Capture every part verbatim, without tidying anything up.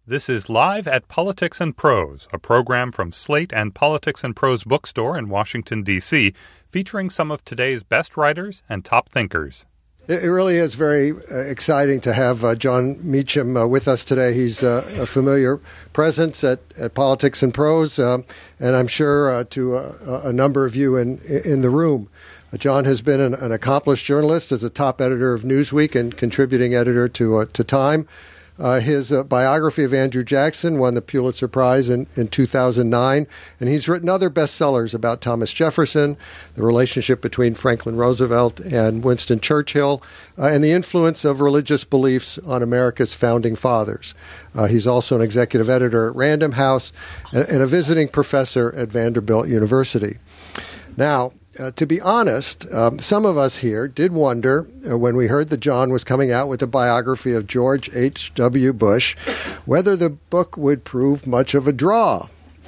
This is Live at Politics and Prose, a program from Slate and Politics and Prose bookstore in Washington, D C, featuring some of today's best writers and top thinkers. It really is very uh, exciting to have uh, Jon Meacham uh, with us today. He's uh, a familiar presence at, at Politics and Prose, uh, and I'm sure uh, to uh, a number of you in in the room. Uh, Jon has been an, an accomplished journalist as a top editor of Newsweek and contributing editor to uh, to Time. Uh, his uh, biography of Andrew Jackson won the Pulitzer Prize in, in two thousand nine, and he's written other bestsellers about Thomas Jefferson, the relationship between Franklin Roosevelt and Winston Churchill, uh, and the influence of religious beliefs on America's founding fathers. Uh, he's also an executive editor at Random House and, and a visiting professor at Vanderbilt University. Now, Uh, to be honest, um, some of us here did wonder uh, when we heard that Jon was coming out with a biography of George H W. Bush whether the book would prove much of a draw.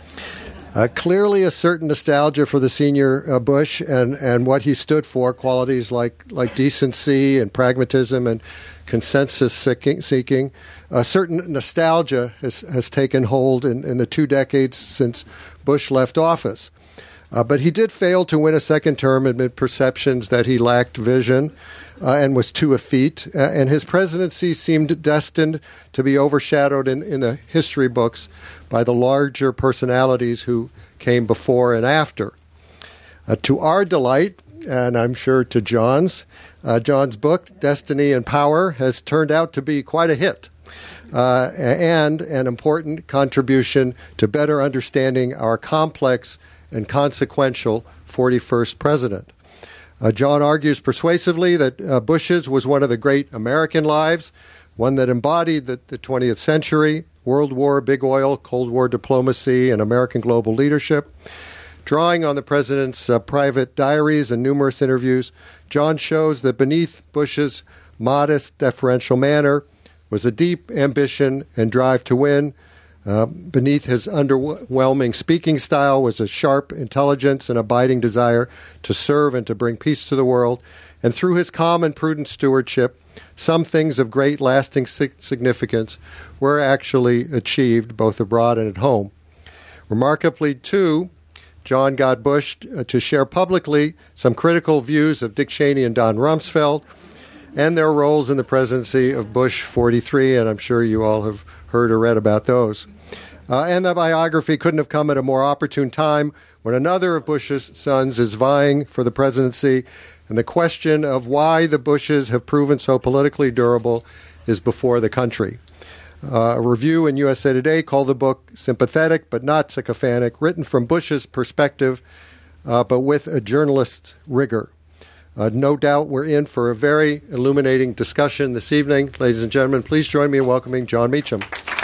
Uh, clearly a certain nostalgia for the senior uh, Bush and, and what he stood for, qualities like, like decency and pragmatism and consensus seeking. seeking. A certain nostalgia has, has taken hold in, in the two decades since Bush left office. Uh, but he did fail to win a second term amid perceptions that he lacked vision uh, and was too effete. Uh, and his presidency seemed destined to be overshadowed in, in the history books by the larger personalities who came before and after. Uh, to our delight, and I'm sure to Jon's, uh, Jon's book, Destiny and Power, has turned out to be quite a hit. Uh, and an important contribution to better understanding our complex and consequential forty-first president. Uh, Jon argues persuasively that uh, Bush's was one of the great American lives, one that embodied the, the twentieth century, World War, Big Oil, Cold War diplomacy, and American global leadership. Drawing on the president's uh, private diaries and numerous interviews, Jon shows that beneath Bush's modest, deferential manner was a deep ambition and drive to win. Uh, beneath his underwhelming speaking style was a sharp intelligence and abiding desire to serve and to bring peace to the world. And through his calm and prudent stewardship, some things of great lasting significance were actually achieved both abroad and at home. Remarkably, too, Jon got Bush to share publicly some critical views of Dick Cheney and Don Rumsfeld and their roles in the presidency of Bush forty-three, and I'm sure you all have heard or read about those. Uh, and the biography couldn't have come at a more opportune time when another of Bush's sons is vying for the presidency, and the question of why the Bushes have proven so politically durable is before the country. Uh, a review in U S A Today called the book sympathetic but not sycophantic, written from Bush's perspective, uh, but with a journalist's rigor. Uh, no doubt we're in for a very illuminating discussion this evening. Ladies and gentlemen, please join me in welcoming Jon Meacham.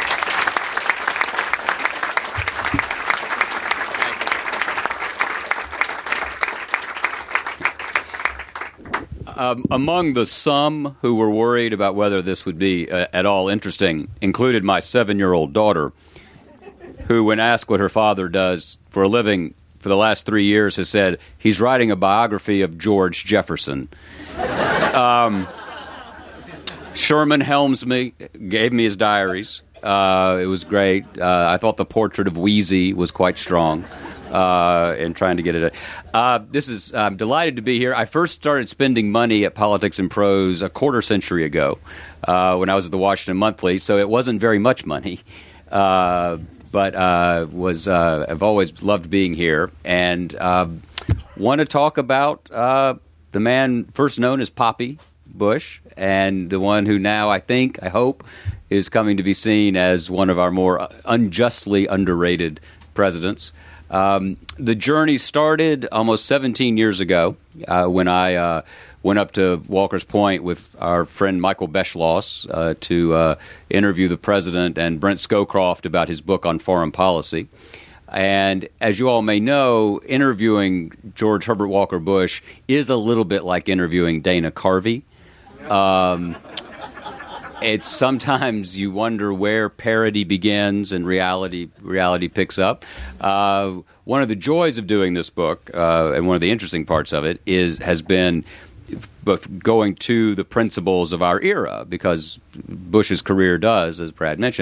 Um, among the some who were worried about whether this would be uh, at all interesting included my seven-year-old daughter, who, when asked what her father does for a living for the last three years, has said he's writing a biography of George Jefferson. Um, Sherman Helmsley gave me his diaries. Uh, it was great. Uh, I thought the portrait of Wheezy was quite strong. Uh, and trying to get it. Uh, this is. I'm delighted to be here. I first started spending money at Politics and Prose a quarter century ago uh, when I was at the Washington Monthly, so it wasn't very much money. Uh, but uh, was uh, I've always loved being here and uh, want to talk about uh, the man first known as Poppy Bush and the one who now I think, I hope, is coming to be seen as one of our more unjustly underrated presidents. Um, the journey started almost seventeen years ago uh, when I uh, went up to Walker's Point with our friend Michael Beschloss uh, to uh, interview the president and Brent Scowcroft about his book on foreign policy. And as you all may know, interviewing George Herbert Walker Bush is a little bit like interviewing Dana Carvey. Um, it's sometimes you wonder where parody begins and reality reality picks up. Uh, one of the joys of doing this book, uh, and one of the interesting parts of it, is has been both going to the principles of our era, because Bush's career does, as Brad mentioned,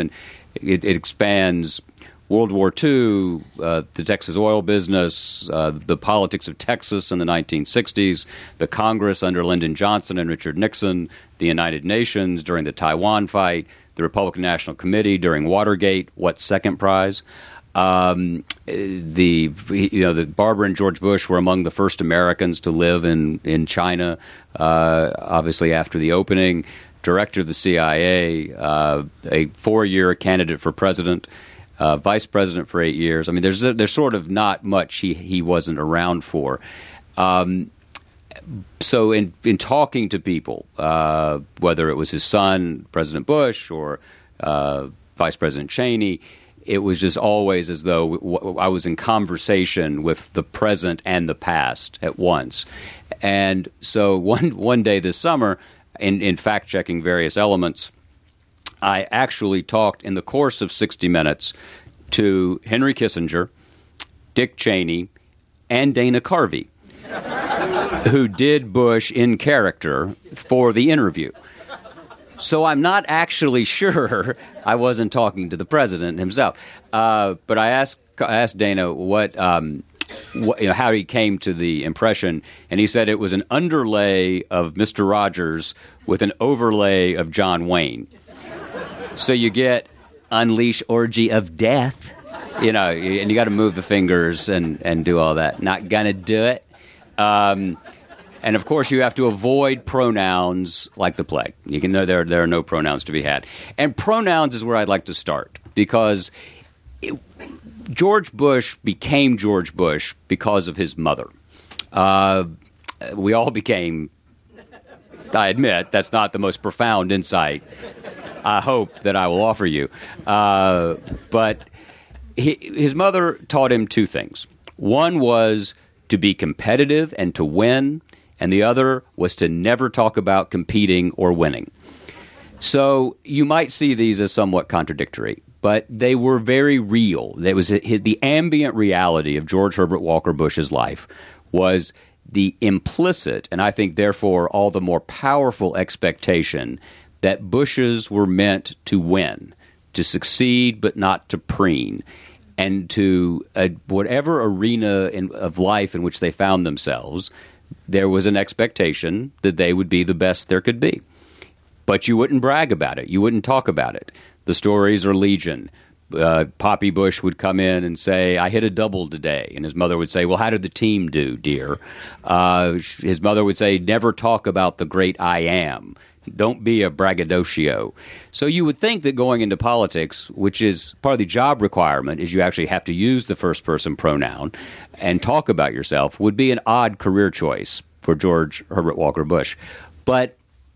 It, it expands World War Two, uh, the Texas oil business, uh, the politics of Texas in the nineteen sixties, the Congress under Lyndon Johnson and Richard Nixon, the United Nations during the Taiwan fight, the Republican National Committee during Watergate, what second prize? Um, the you know the Barbara and George Bush were among the first Americans to live in in China, uh, obviously after the opening. Director of the C I A, uh, a four-year candidate for president. Uh, vice president for eight years. I mean, there's there's sort of not much he, he wasn't around for. Um, so in in talking to people, uh, whether it was his son, President Bush, or uh, Vice President Cheney, it was just always as though w- I was in conversation with the present and the past at once. And so one one day this summer, in, in fact-checking various elements, I actually talked in the course of sixty minutes to Henry Kissinger, Dick Cheney, and Dana Carvey, who did Bush in character for the interview. So I'm not actually sure I wasn't talking to the president himself. Uh, but I asked I asked Dana what, um, what you know, how he came to the impression, and he said it was an underlay of Mister Rogers with an overlay of John Wayne. So you get unleash orgy of death, you know, and you got to move the fingers and, and do all that. Not gonna do it. Um, and of course, you have to avoid pronouns like the plague. You can know there there are no pronouns to be had. And pronouns is where I'd like to start, because it, George Bush became George Bush because of his mother. Uh, we all became. I admit that's not the most profound insight I hope that I will offer you. Uh, but he, his mother taught him two things. One was to be competitive and to win, and the other was to never talk about competing or winning. So you might see these as somewhat contradictory, but they were very real. There was a, the ambient reality of George Herbert Walker Bush's life was the implicit, and I think therefore all the more powerful expectation that Bushes were meant to win, to succeed but not to preen, and to uh, whatever arena in, of life in which they found themselves, there was an expectation that they would be the best there could be. But you wouldn't brag about it. You wouldn't talk about it. The stories are legion. Uh, Poppy Bush would come in and say, I hit a double today. And his mother would say, well, how did the team do, dear? Uh, his mother would say, never talk about the great I am. Don't be a braggadocio. So you would think that going into politics, which is part of the job requirement, is you actually have to use the first-person pronoun and talk about yourself, would be an odd career choice for George Herbert Walker Bush. But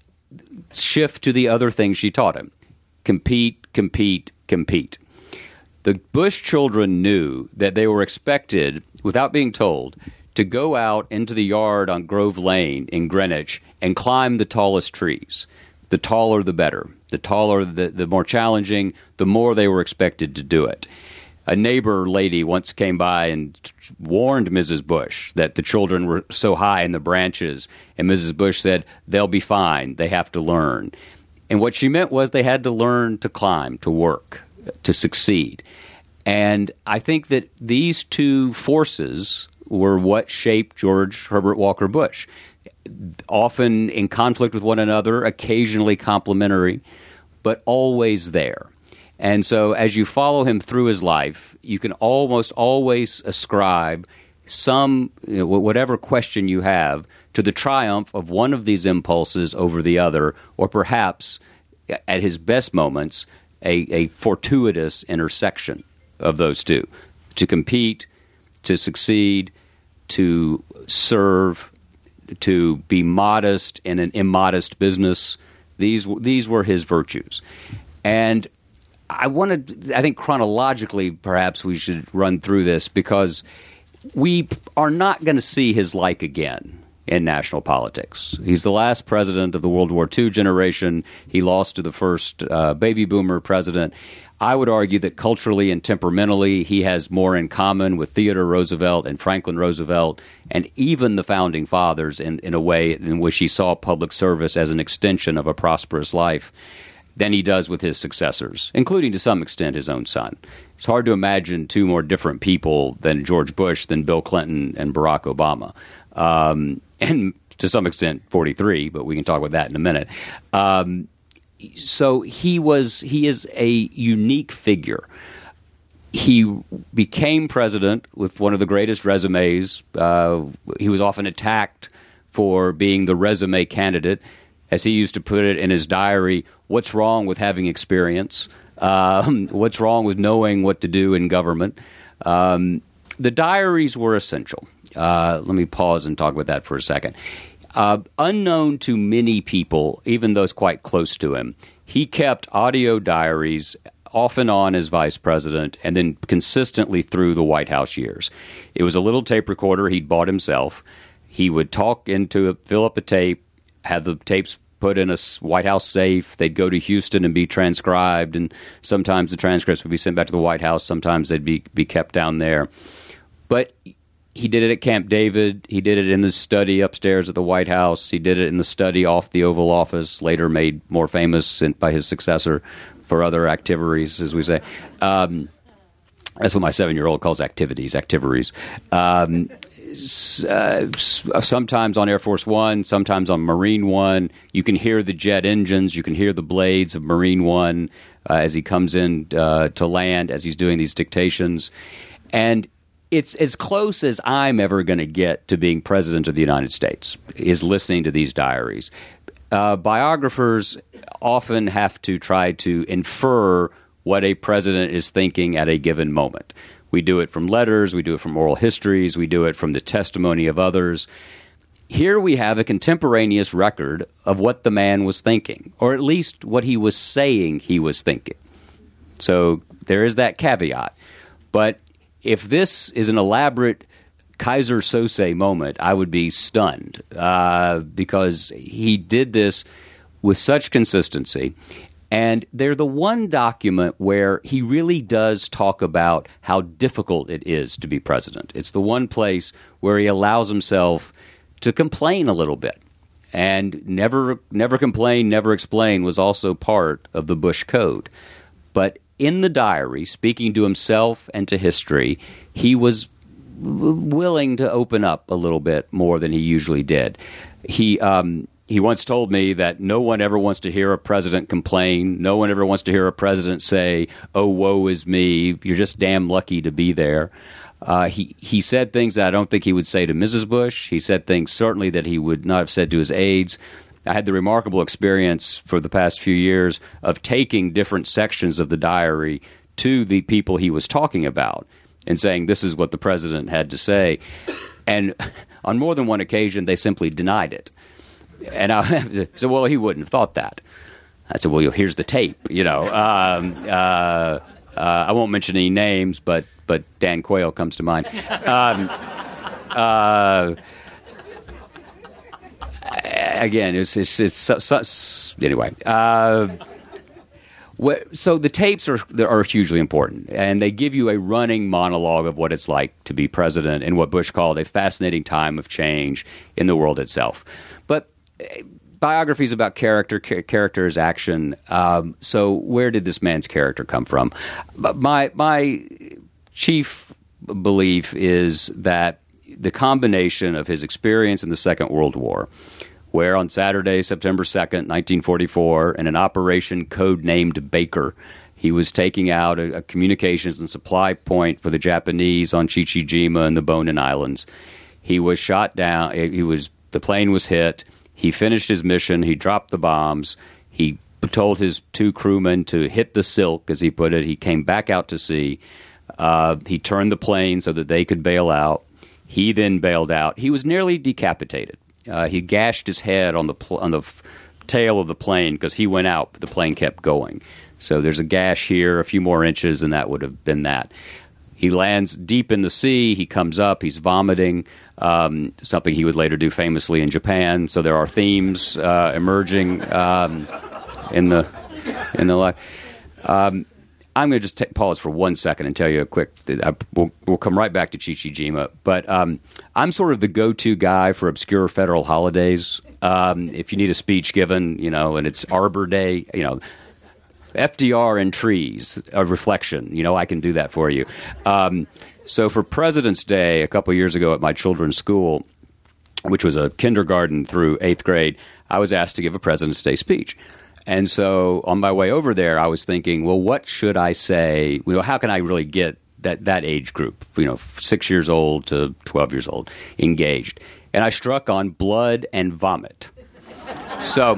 shift to the other things she taught him. Compete, compete, compete. The Bush children knew that they were expected, without being told, to go out into the yard on Grove Lane in Greenwich and climb the tallest trees. The taller, the better. The taller, the, the more challenging, the more they were expected to do it. A neighbor lady once came by and warned Missus Bush that the children were so high in the branches, and Missus Bush said, they'll be fine, they have to learn. And what she meant was they had to learn to climb, to work, to succeed. And I think that these two forces were what shaped George Herbert Walker Bush. Often in conflict with one another, occasionally complementary, but always there. And so as you follow him through his life, you can almost always ascribe some, you know, whatever question you have, to the triumph of one of these impulses over the other, or perhaps, at his best moments, a, a fortuitous intersection of those two. To compete, to succeed, to serve, to be modest in an immodest business. These these were his virtues. And I wanted, I think chronologically perhaps we should run through this, because we are not going to see his like again in national politics. He's the last president of the World War Two generation. He lost to the first uh, baby boomer president. I would argue that culturally and temperamentally, he has more in common with Theodore Roosevelt and Franklin Roosevelt and even the Founding Fathers in, in a way in which he saw public service as an extension of a prosperous life. than he does with his successors, including to some extent his own son. It's hard to imagine two more different people than George Bush than Bill Clinton and Barack Obama. Um, and to some extent forty-three, but we can talk about that in a minute. Um, so he was he is a unique figure. He became president with one of the greatest resumes. Uh, he was often attacked for being the resume candidate. As he used to put it in his diary, what's wrong with having experience? Um, what's wrong with knowing what to do in government? Um, the diaries were essential. Uh, let me pause and talk about that for a second. Uh, unknown to many people, even those quite close to him, he kept audio diaries off and on as vice president and then consistently through the White House years. It was a little tape recorder he'd bought himself. He would talk into it, fill up a tape, have the tapes put in a White House safe. They'd go to Houston and be transcribed, and sometimes the transcripts would be sent back to the White House. Sometimes they'd be, be kept down there. But he did it at Camp David. He did it in the study upstairs at the White House. He did it in the study off the Oval Office, later made more famous by his successor for other activities, as we say. Um, that's what my seven-year-old calls activities, activities. Um, Uh, sometimes on Air Force One, sometimes on Marine One. You can hear the jet engines. You can hear the blades of Marine One uh, as he comes in uh, to land, as he's doing these dictations. And it's as close as I'm ever going to get to being president of the United States, is listening to these diaries. Uh, biographers often have to try to infer what a president is thinking at a given moment. We do it from letters, we do it from oral histories, we do it from the testimony of others. Here we have a contemporaneous record of what the man was thinking, or at least what he was saying he was thinking. So there is that caveat. But if this is an elaborate Kaiser Sose moment, I would be stunned uh, because he did this with such consistency. And they're the one document where he really does talk about how difficult it is to be president. It's the one place where he allows himself to complain a little bit. And never never complain, never explain was also part of the Bush Code. But in the diary, speaking to himself and to history, he was w- willing to open up a little bit more than he usually did. He um, he once told me that no one ever wants to hear a president complain. No one ever wants to hear a president say, "Oh, woe is me. You're just damn lucky to be there." Uh, he, he said things that I don't think he would say to Missus Bush. He said things certainly that he would not have said to his aides. I had the remarkable experience for the past few years of taking different sections of the diary to the people he was talking about and saying, this is what the president had to say. And on more than one occasion, they simply denied it. And I said, well, he wouldn't have thought that. I said, well, here's the tape, you know. Um, uh, uh, I won't mention any names, but but Dan Quayle comes to mind. Um, uh, again, it's it's, it's so, so, anyway. Uh, what, so the tapes are are hugely important, and they give you a running monologue of what it's like to be president in what Bush called a fascinating time of change in the world itself. But biographies about character, characters, action. Um, so where did this man's character come from? My my chief belief is that the combination of his experience in the Second World War, where on Saturday, September second, nineteen forty-four, in an operation codenamed Baker, he was taking out a, a communications and supply point for the Japanese on Chichijima and the Bonin Islands. He was shot down. He was the plane was hit. He finished his mission. He dropped the bombs. He told his two crewmen to hit the silk, as he put it. He came back out to sea. Uh, he turned the plane so that they could bail out. He then bailed out. He was nearly decapitated. Uh, he gashed his head on the pl- on the f- tail of the plane because he went out, but the plane kept going. So there's a gash here, a few more inches, and that would have been that. He lands deep in the sea. He comes up. He's vomiting, um, something he would later do famously in Japan. So there are themes uh, emerging um, in the in the life. Um, I'm going to just t- pause for one second and tell you a quick. I, we'll, we'll come right back to Chichijima, but um, I'm sort of the go-to guy for obscure federal holidays. Um, if you need a speech given, you know, and it's Arbor Day, you know. F D R and trees, a reflection. You know, I can do that for you. Um, so for President's Day a couple years ago at my children's school, which was a kindergarten through eighth grade, I was asked to give a President's Day speech. And so on my way over there, I was thinking, well, what should I say? You know, how can I really get that, that age group, you know, six years old to twelve years old, engaged? And I struck on blood and vomit. So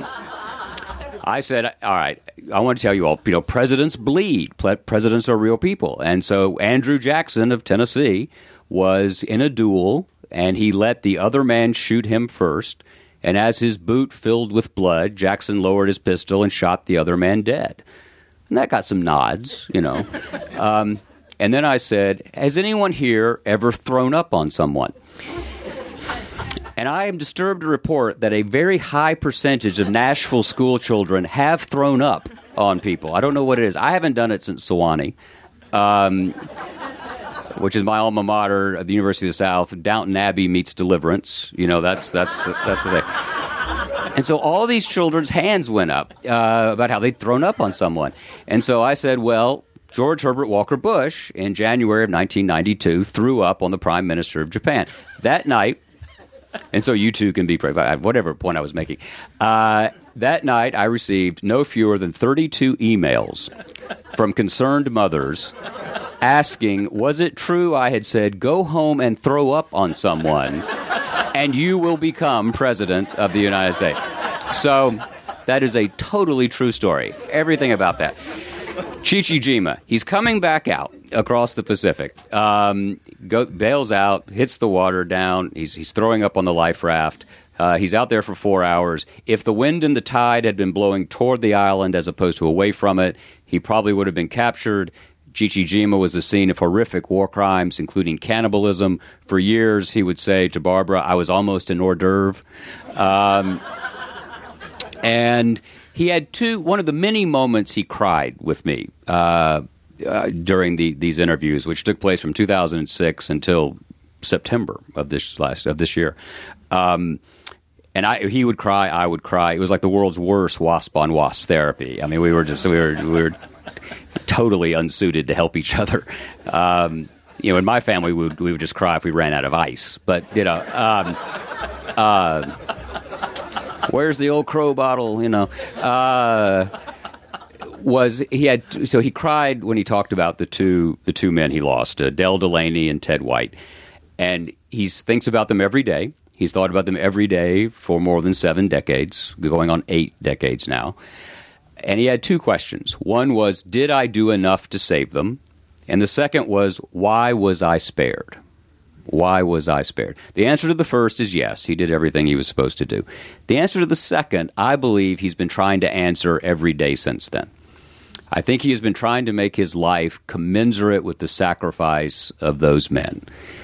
I said, all right, I want to tell you all, you know, presidents bleed. Presidents are real people. And so Andrew Jackson of Tennessee was in a duel, and he let the other man shoot him first. And as his boot filled with blood, Jackson lowered his pistol and shot the other man dead. And that got some nods, you know. Um, and then I said, has anyone here ever thrown up on someone? And I am disturbed to report that a very high percentage of Nashville school children have thrown up on people. I don't know what it is. I haven't done it since Sewanee, um, which is my alma mater at the University of the South. Downton Abbey meets Deliverance. You know, that's that's that's the thing. And so all these children's hands went up uh, about how they'd thrown up on someone. And so I said, well, George Herbert Walker Bush in January of nineteen ninety-two threw up on the Prime Minister of Japan. That night, and so you two can be, whatever point I was making. Uh, that night, I received no fewer than thirty-two emails from concerned mothers asking, was it true I had said, go home and throw up on someone, and you will become President of the United States? So that is a totally true story. Everything about that. Chichijima, he's coming back out across the Pacific. Um, go, bails out, hits the water down. He's he's throwing up on the life raft. Uh, he's out there for four hours. If the wind and the tide had been blowing toward the island as opposed to away from it, he probably would have been captured. Chichijima was the scene of horrific war crimes, including cannibalism. For years, he would say to Barbara, I was almost an hors d'oeuvre. Um, and he had two, one of the many moments he cried with me uh, uh, during the, these interviews, which took place from two thousand six until September of this last of this year. Um, and I, he would cry, I would cry. It was like the world's worst wasp on wasp therapy. I mean, we were just we were we were totally unsuited to help each other. Um, you know, in my family, we would, we would just cry if we ran out of ice. But you know. Um, uh, Where's the old crow bottle? You know, uh, was he had so he cried when he talked about the two the two men he lost, uh, Del Delaney and Ted White, and he thinks about them every day. He's thought about them every day for more than seven decades, going on eight decades now. And he had two questions. One was, did I do enough to save them? And the second was, why was I spared? Why was I spared? The answer to the first is yes, he did everything he was supposed to do. The answer to the second, I believe he's been trying to answer every day since then. I think he has been trying to make his life commensurate with the sacrifice of those men.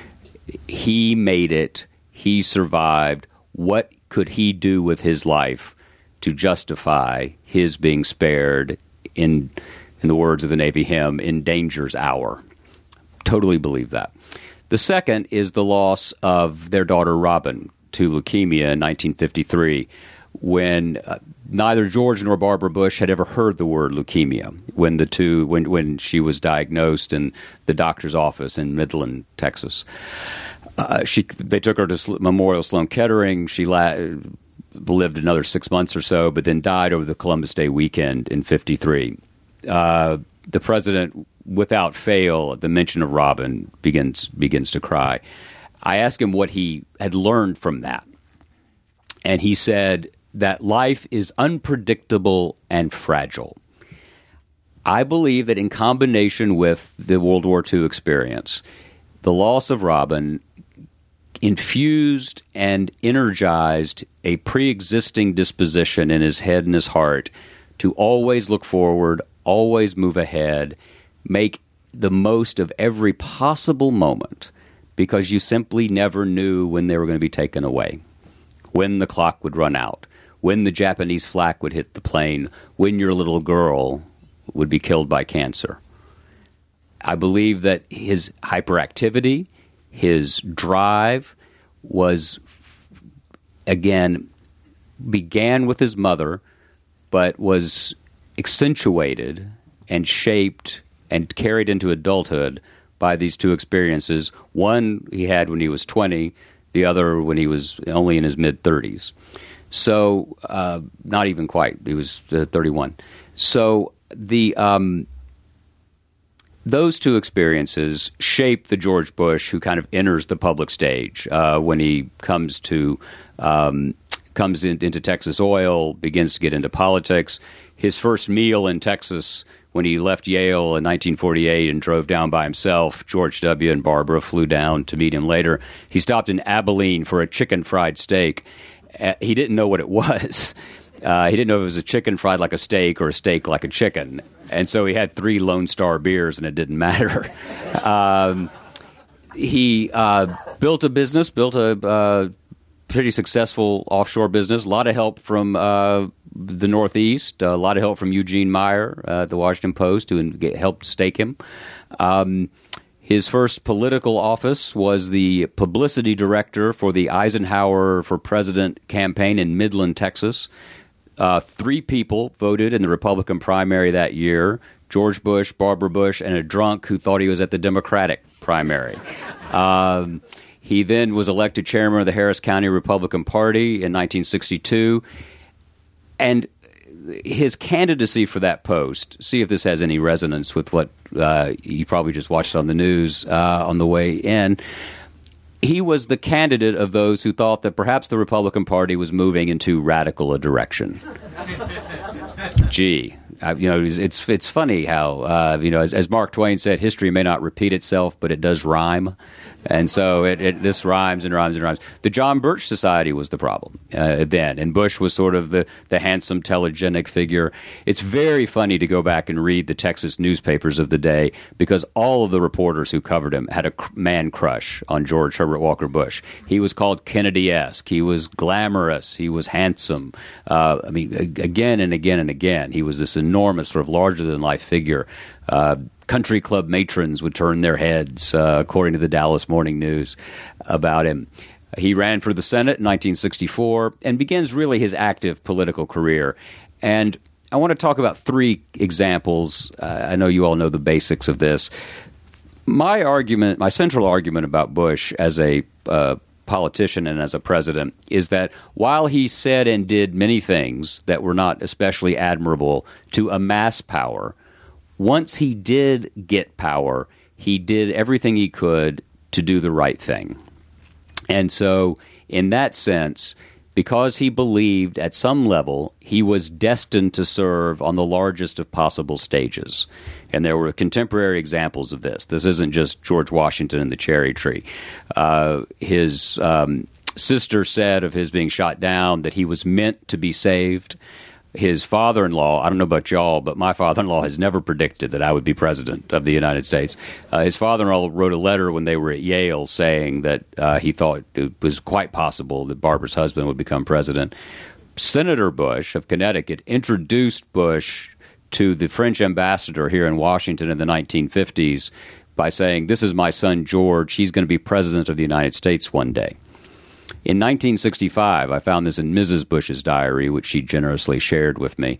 He made it. He survived. What could he do with his life to justify his being spared in, in the words of the Navy hymn, in danger's hour? Totally believe that. The second is the loss of their daughter Robin to leukemia in nineteen fifty-three, when uh, neither George nor Barbara Bush had ever heard the word leukemia when the two when when she was diagnosed in the doctor's office in Midland, Texas. Uh, she they took her to Memorial Sloan Kettering. She la- lived another six months or so, but then died over the Columbus Day weekend in fifty-three. Uh, the president, without fail, at the mention of Robin, begins begins to cry. I asked him what he had learned from that, and he said that life is unpredictable and fragile. I believe that in combination with the World War Two experience, the loss of Robin infused and energized a pre-existing disposition in his head and his heart to always look forward, always move ahead, make the most of every possible moment, because you simply never knew when they were going to be taken away, when the clock would run out, when the Japanese flak would hit the plane, when your little girl would be killed by cancer. I believe that his hyperactivity, his drive was, again, began with his mother, but was accentuated and shaped and carried into adulthood by these two experiences. One he had when he was twenty, the other when he was only in his mid-thirties. So, uh, not even quite. He was uh, thirty-one. So, the um, those two experiences shape the George Bush who kind of enters the public stage uh, when he comes to um, comes in, into Texas Oil, begins to get into politics. His first meal in Texas when he left Yale in nineteen forty-eight and drove down by himself, George W. and Barbara flew down to meet him later. He stopped in Abilene for a chicken fried steak. Uh, he didn't know what it was. Uh, he didn't know if it was a chicken fried like a steak or a steak like a chicken. And so he had three Lone Star beers, and it didn't matter. um, he uh, built a business, built a uh, pretty successful offshore business, a lot of help from uh, the Northeast, a lot of help from Eugene Meyer uh, at the Washington Post, who get, helped stake him. Um, his first political office was the publicity director for the Eisenhower for President campaign in Midland, Texas. Uh, three people voted in the Republican primary that year: George Bush, Barbara Bush, and a drunk who thought he was at the Democratic primary. Um, he then was elected chairman of the Harris County Republican Party in nineteen sixty-two. And his candidacy for that post, see if this has any resonance with what uh, you probably just watched on the news uh, on the way in. He was the candidate of those who thought that perhaps the Republican Party was moving in too radical a direction. Gee, uh, you know, it's it's funny how, uh, you know, as, as Mark Twain said, history may not repeat itself, but it does rhyme. And so it, it, this rhymes and rhymes and rhymes. The John Birch Society was the problem uh, then, and Bush was sort of the, the handsome, telegenic figure. It's very funny to go back and read the Texas newspapers of the day because all of the reporters who covered him had a cr- man crush on George Herbert Walker Bush. He was called Kennedy-esque. He was glamorous. He was handsome. Uh, I mean, again and again and again, he was this enormous, sort of larger-than-life figure. Uh, country club matrons would turn their heads, uh, according to the Dallas Morning News, about him. He ran for the Senate in nineteen sixty-four and begins really his active political career. And I want to talk about three examples. Uh, I know you all know the basics of this. My argument, my central argument about Bush as a uh, politician and as a president is that while he said and did many things that were not especially admirable to amass power, once he did get power, he did everything he could to do the right thing. And so, in that sense, because he believed at some level he was destined to serve on the largest of possible stages. And there were contemporary examples of this. This isn't just George Washington and the cherry tree. Uh, his um, sister said of his being shot down that he was meant to be saved. His father-in-law, I don't know about y'all, but my father-in-law has never predicted that I would be president of the United States. Uh, his father-in-law wrote a letter when they were at Yale saying that uh, he thought it was quite possible that Barbara's husband would become president. Senator Bush of Connecticut introduced Bush to the French ambassador here in Washington in the nineteen fifties by saying, "This is my son George. He's going to be president of the United States one day." In nineteen sixty-five, I found this in Missus Bush's diary, which she generously shared with me.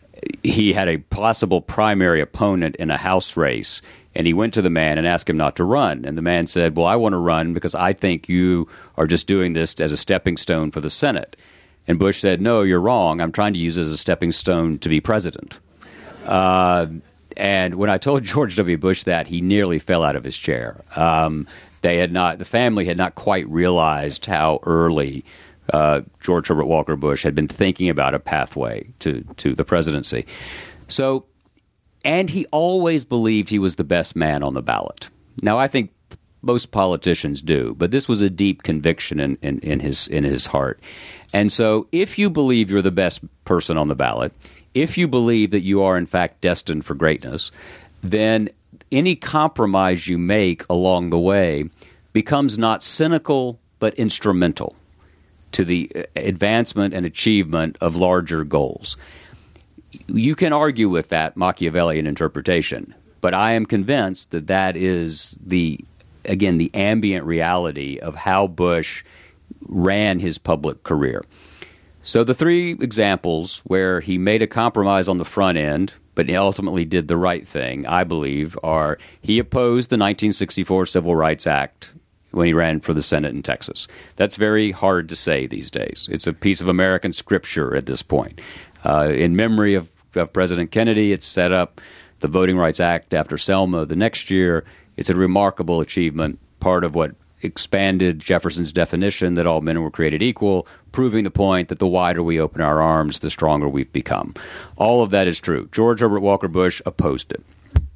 He had a possible primary opponent in a House race, and he went to the man and asked him not to run. And the man said, "Well, I want to run because I think you are just doing this as a stepping stone for the Senate." And Bush said, "No, you're wrong. I'm trying to use it as a stepping stone to be president." Uh, and when I told George W. Bush that, he nearly fell out of his chair. Um, They had not, the family had not quite realized how early uh, George Herbert Walker Bush had been thinking about a pathway to, to the presidency. So, and he always believed he was the best man on the ballot. Now, I think most politicians do, but this was a deep conviction in, in, in his in his heart. And so, if you believe you're the best person on the ballot, if you believe that you are in fact destined for greatness, then any compromise you make along the way becomes not cynical but instrumental to the advancement and achievement of larger goals. You can argue with that Machiavellian interpretation, but I am convinced that that is the, again, the ambient reality of how Bush ran his public career. So the three examples where he made a compromise on the front end, but he ultimately did the right thing, I believe, are he opposed the nineteen sixty-four Civil Rights Act when he ran for the Senate in Texas. That's very hard to say these days. It's a piece of American scripture at this point. Uh, in memory of, of President Kennedy, it's set up the Voting Rights Act after Selma the next year. It's a remarkable achievement, part of what expanded Jefferson's definition that all men were created equal, proving the point that the wider we open our arms, the stronger we've become. All of that is true. George Herbert Walker Bush opposed it.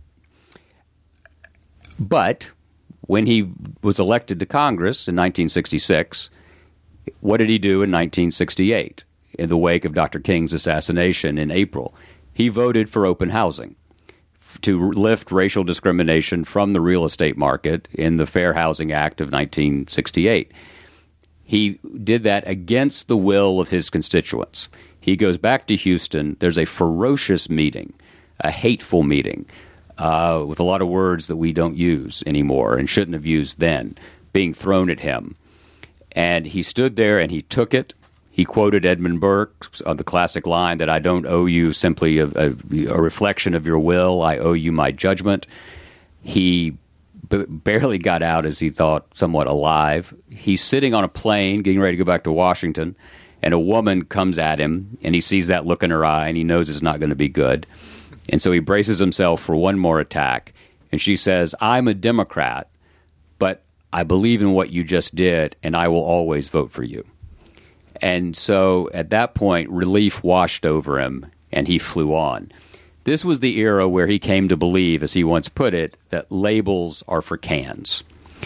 But when he was elected to Congress in nineteen sixty-six, what did he do in nineteen sixty-eight in the wake of Doctor King's assassination in April? He voted for open housing to lift racial discrimination from the real estate market in the Fair Housing Act of nineteen sixty-eight. He did that against the will of his constituents. He goes back to Houston. There's a ferocious meeting, a hateful meeting, uh, with a lot of words that we don't use anymore and shouldn't have used then, being thrown at him. And he stood there and he took it. He quoted Edmund Burke on the classic line that I don't owe you simply a, a, a reflection of your will, I owe you my judgment. He b- barely got out, as he thought, somewhat alive. He's sitting on a plane getting ready to go back to Washington, and a woman comes at him, and he sees that look in her eye, and he knows it's not going to be good. And so he braces himself for one more attack, and she says, I'm a Democrat, but I believe in what you just did, and I will always vote for you. And so at that point, relief washed over him, and he flew on. This was the era where he came to believe, as he once put it, that labels are for cans.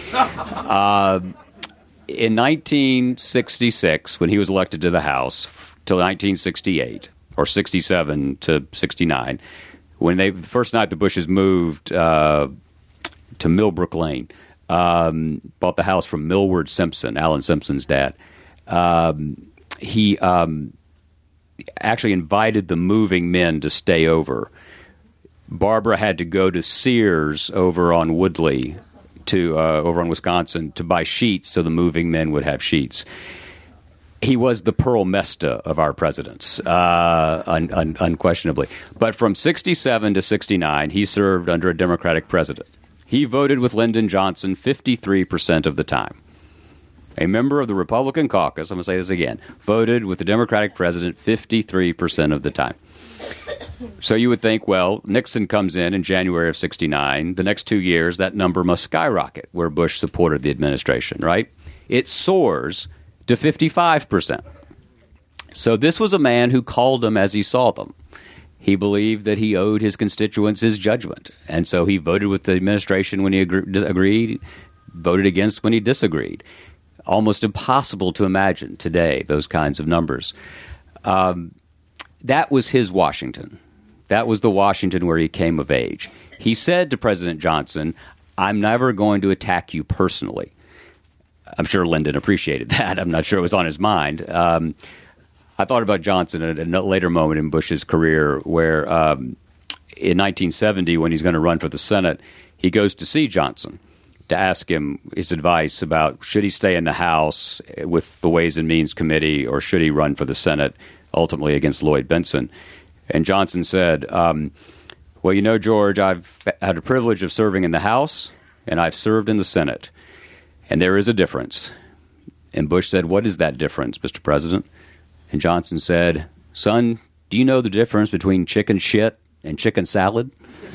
uh, in nineteen sixty-six, when he was elected to the House, till nineteen sixty-eight, or sixty-seven to sixty-nine, when they the first night the Bushes moved uh, to Millbrook Lane, um, bought the house from Millward Simpson, Alan Simpson's dad. Um, he um, actually invited the moving men to stay over. Barbara had to go to Sears over on Woodley, to uh, over on Wisconsin, to buy sheets so the moving men would have sheets. He was the Pearl Mesta of our presidents, uh, un- un- unquestionably. But from sixty-seven to sixty-nine, he served under a Democratic president. He voted with Lyndon Johnson fifty-three percent of the time. A member of the Republican caucus, I'm going to say this again, voted with the Democratic president fifty-three percent of the time. So you would think, well, Nixon comes in in January of sixty-nine. The next two years, that number must skyrocket where Bush supported the administration, right? It soars to fifty-five percent. So this was a man who called them as he saw them. He believed that he owed his constituents his judgment. And so he voted with the administration when he agree- agreed, voted against when he disagreed. Almost impossible to imagine today, those kinds of numbers. Um, that was his Washington. That was the Washington where he came of age. He said to President Johnson, I'm never going to attack you personally. I'm sure Lyndon appreciated that. I'm not sure it was on his mind. Um, I thought about Johnson at a later moment in Bush's career where um, in nineteen seventy, when he's going to run for the Senate, he goes to see Johnson to ask him his advice about should he stay in the House with the Ways and Means Committee or should he run for the Senate, ultimately against Lloyd Bentsen. And Johnson said, um, well, you know, George, I've had the privilege of serving in the House and I've served in the Senate. And there is a difference. And Bush said, what is that difference, Mister President? And Johnson said, son, do you know the difference between chicken shit and chicken salad?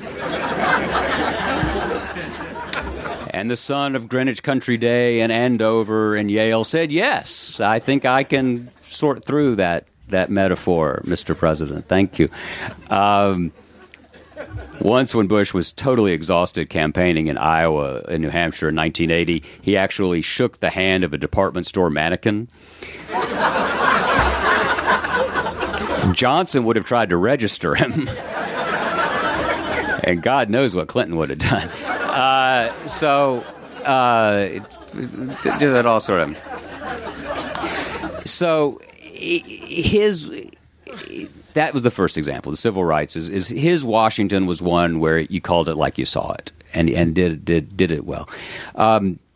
And the son of Greenwich Country Day and Andover and Yale said, yes, I think I can sort through that that metaphor, Mister President. Thank you. Um, once when Bush was totally exhausted campaigning in Iowa and New Hampshire in nineteen eighty, he actually shook the hand of a department store mannequin. Johnson would have tried to register him. And God knows what Clinton would have done. Uh, so, uh, do that all sort of. So, his that was the first example. The civil rights is, is his Washington was one where you called it like you saw it, and and did did did it well. Um,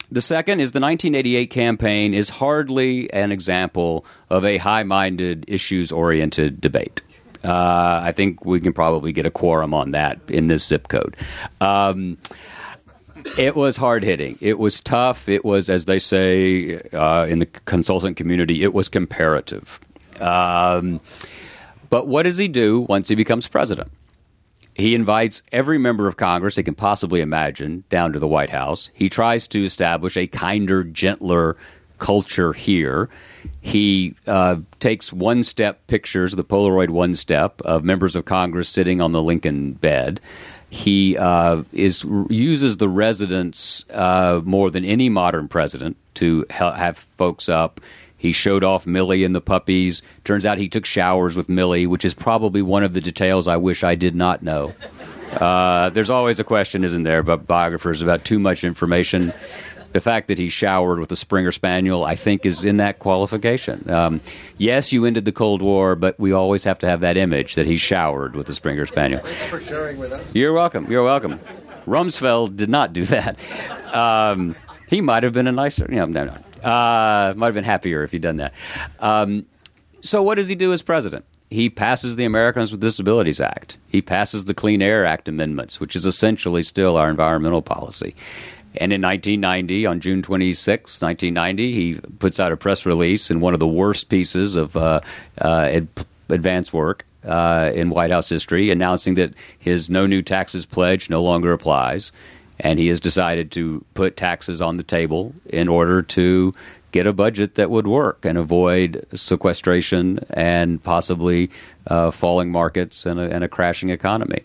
the second is the nineteen eighty-eight campaign is hardly an example of a high-minded, issues-oriented debate. Uh, I think we can probably get a quorum on that in this zip code. Um, it was hard-hitting. It was tough. It was, as they say uh, in the consultant community, it was comparative. Um, but what does he do once he becomes president? He invites every member of Congress he can possibly imagine down to the White House. He tries to establish a kinder, gentler culture here. He uh, takes one-step pictures, the Polaroid one-step, of members of Congress sitting on the Lincoln bed. He uh, is uses the residents uh, more than any modern president to ha- have folks up. He showed off Millie and the puppies. Turns out he took showers with Millie, which is probably one of the details I wish I did not know. Uh, there's always a question, isn't there, about biographers about too much information. The fact that he showered with a Springer Spaniel, I think, is in that qualification. Um, yes, you ended the Cold War, but we always have to have that image that he showered with a Springer Spaniel. Thanks for sharing with us. You're welcome. You're welcome. Rumsfeld did not do that. Um, he might have been a nicer... You know, no, no. Uh, might have been happier if he'd done that. Um, so what does he do as president? He passes the Americans with Disabilities Act. He passes the Clean Air Act amendments, which is essentially still our environmental policy. And in nineteen ninety, on June twenty-sixth, nineteen ninety, he puts out a press release in one of the worst pieces of uh, uh, ad- advance work uh, in White House history, announcing that his no new taxes pledge no longer applies. And he has decided to put taxes on the table in order to get a budget that would work and avoid sequestration and possibly uh, falling markets and a, and a crashing economy.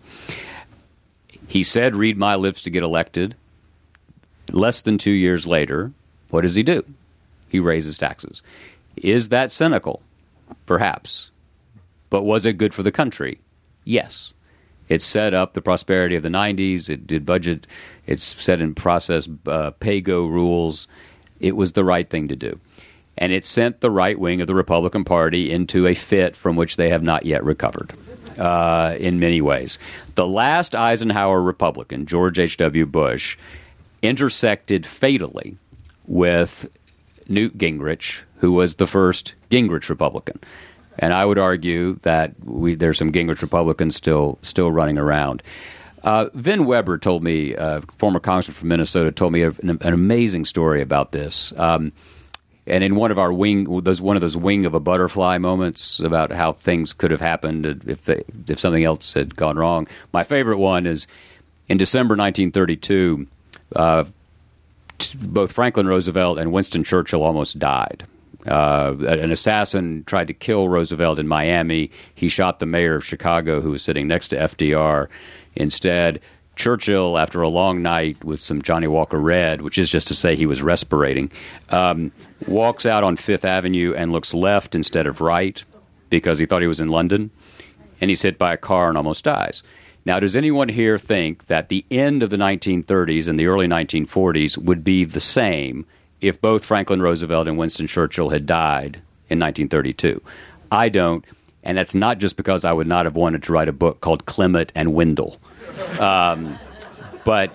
He said, read my lips to get elected. Less than two years later, what does he do? He raises taxes. Is that cynical? Perhaps. But was it good for the country? Yes. It set up the prosperity of the nineties. It did budget. It's set in process uh, pay-go rules. It was the right thing to do. And it sent the right wing of the Republican Party into a fit from which they have not yet recovered uh, in many ways. The last Eisenhower Republican, George H W. Bush, intersected fatally with Newt Gingrich, who was the first Gingrich Republican. And I would argue that we, there's some Gingrich Republicans still still running around. Uh, Vin Weber told me, uh, former congressman from Minnesota, told me an, an amazing story about this. Um, and in one of our wing, those one of those wing of a butterfly moments about how things could have happened if they, if something else had gone wrong. My favorite one is in December nineteen thirty-two. Uh, t- both Franklin Roosevelt and Winston Churchill almost died. Uh, an assassin tried to kill Roosevelt in Miami. He shot the mayor of Chicago, who was sitting next to F D R. Instead, Churchill, after a long night with some Johnny Walker Red, which is just to say he was respirating, um, walks out on Fifth Avenue and looks left instead of right because he thought he was in London. And he's hit by a car and almost dies. Now, does anyone here think that the end of the nineteen thirties and the early nineteen forties would be the same if both Franklin Roosevelt and Winston Churchill had died in nineteen thirty-two? I don't, and that's not just because I would not have wanted to write a book called Clement and Wendell. Um, but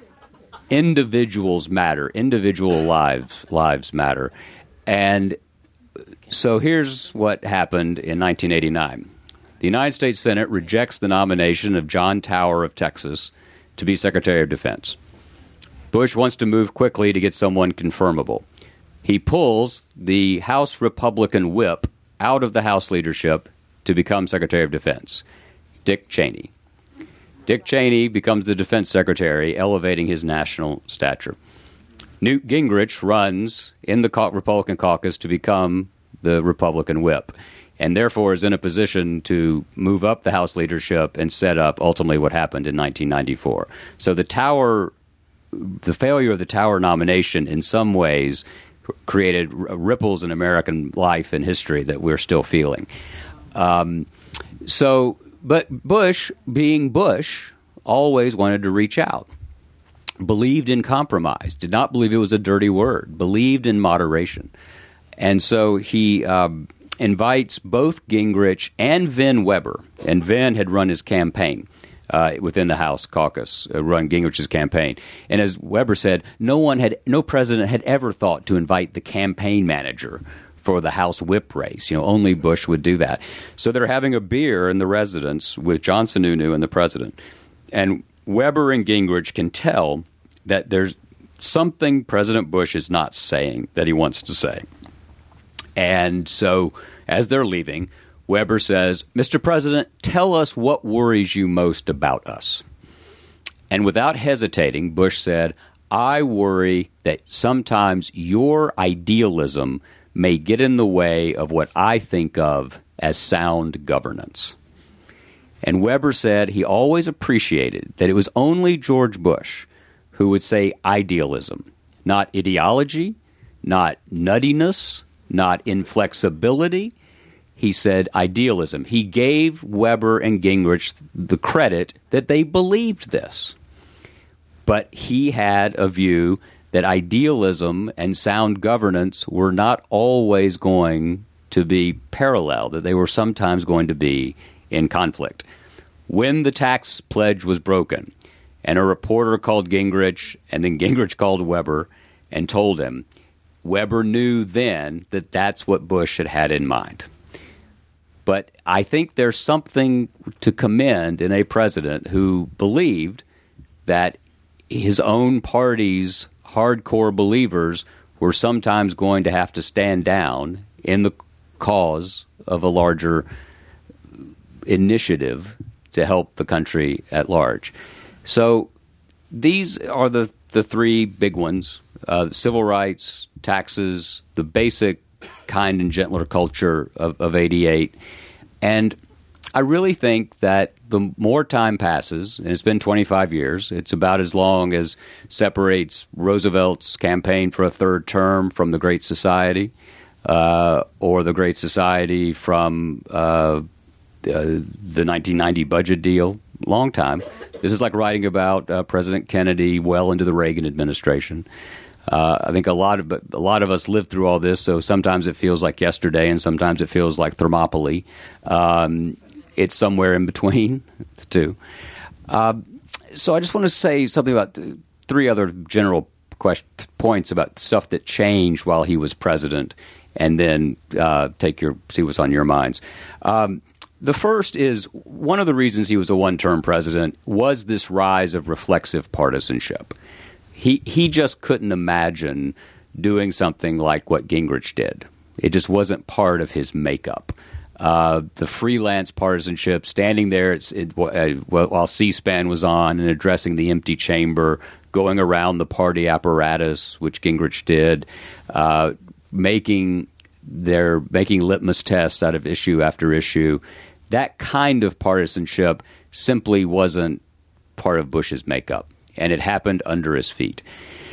individuals matter. Individual lives lives matter. And so here's what happened in nineteen eighty-nine. The United States Senate rejects the nomination of John Tower of Texas to be Secretary of Defense. Bush wants to move quickly to get someone confirmable. He pulls the House Republican whip out of the House leadership to become Secretary of Defense, Dick Cheney. Dick Cheney becomes the Defense Secretary, elevating his national stature. Newt Gingrich runs in the Republican caucus to become the Republican whip, and therefore is in a position to move up the House leadership and set up ultimately what happened in nineteen ninety-four. So the Tower, the failure of the Tower nomination in some ways created r- ripples in American life and history that we're still feeling. Um, so, but Bush, being Bush, always wanted to reach out, believed in compromise, did not believe it was a dirty word, believed in moderation. And so he um, invites both Gingrich and Vin Weber, and Vin had run his campaign, uh, within the House caucus, uh, run Gingrich's campaign. And as Weber said, no one had, no president had ever thought to invite the campaign manager for the House whip race. You know, only Bush would do that. So they're having a beer in the residence with John Sununu and the president. And Weber and Gingrich can tell that there's something President Bush is not saying that he wants to say. And so as they're leaving, Weber says, "Mister President, tell us what worries you most about us." And without hesitating, Bush said, "I worry that sometimes your idealism may get in the way of what I think of as sound governance." And Weber said he always appreciated that it was only George Bush who would say idealism, not ideology, not nuttiness, not inflexibility. He said idealism. He gave Weber and Gingrich the credit that they believed this. But he had a view that idealism and sound governance were not always going to be parallel, that they were sometimes going to be in conflict. When the tax pledge was broken, and a reporter called Gingrich, and then Gingrich called Weber and told him, Weber knew then that that's what Bush had had in mind. But I think there's something to commend in a president who believed that his own party's hardcore believers were sometimes going to have to stand down in the cause of a larger initiative to help the country at large. So these are the, the three big ones, uh, civil rights, taxes, the basic kind and gentler culture of, of eighty-eight. And I really think that the more time passes, and it's been twenty-five years, it's about as long as separates Roosevelt's campaign for a third term from the Great Society, uh, or the Great Society from uh, the, the nineteen ninety budget deal. Long time. This is like writing about uh, President Kennedy well into the Reagan administration. Uh, I think a lot of a lot of us lived through all this, so sometimes it feels like yesterday, and sometimes it feels like Thermopylae. Um, it's somewhere in between the two. Uh, so I just want to say something about th- three other general quest- points about stuff that changed while he was president, and then uh, take your see what's on your minds. Um, the first is one of the reasons he was a one-term president was this rise of reflexive partisanship. He he just couldn't imagine doing something like what Gingrich did. It just wasn't part of his makeup. Uh, the freelance partisanship, standing there it's, it, uh, while C-SPAN was on and addressing the empty chamber, going around the party apparatus, which Gingrich did, uh, making their making litmus tests out of issue after issue. That kind of partisanship simply wasn't part of Bush's makeup, and it happened under his feet,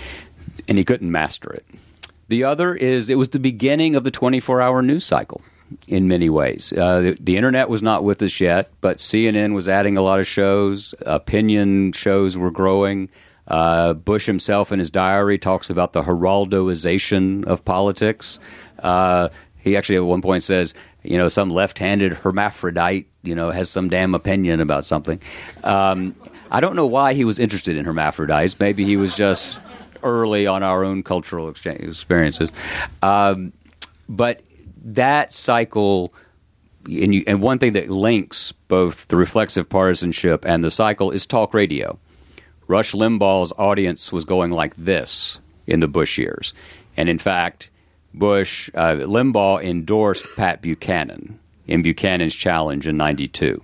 and he couldn't master it. The other is it was the beginning of the twenty-four hour news cycle in many ways. Uh, the, the internet was not with us yet, but C N N was adding a lot of shows. Opinion shows were growing. Uh, Bush himself in his diary talks about the Geraldoization of politics. Uh, he actually at one point says, you know, some left-handed hermaphrodite, you know, has some damn opinion about something. Um, I don't know why he was interested in hermaphrodites. Maybe he was just early on our own cultural exchange experiences. Um, but that cycle, and, you, and one thing that links both the reflexive partisanship and the cycle is talk radio. Rush Limbaugh's audience was going like this in the Bush years. And in fact, Bush, uh, Limbaugh endorsed Pat Buchanan in Buchanan's challenge in ninety-two.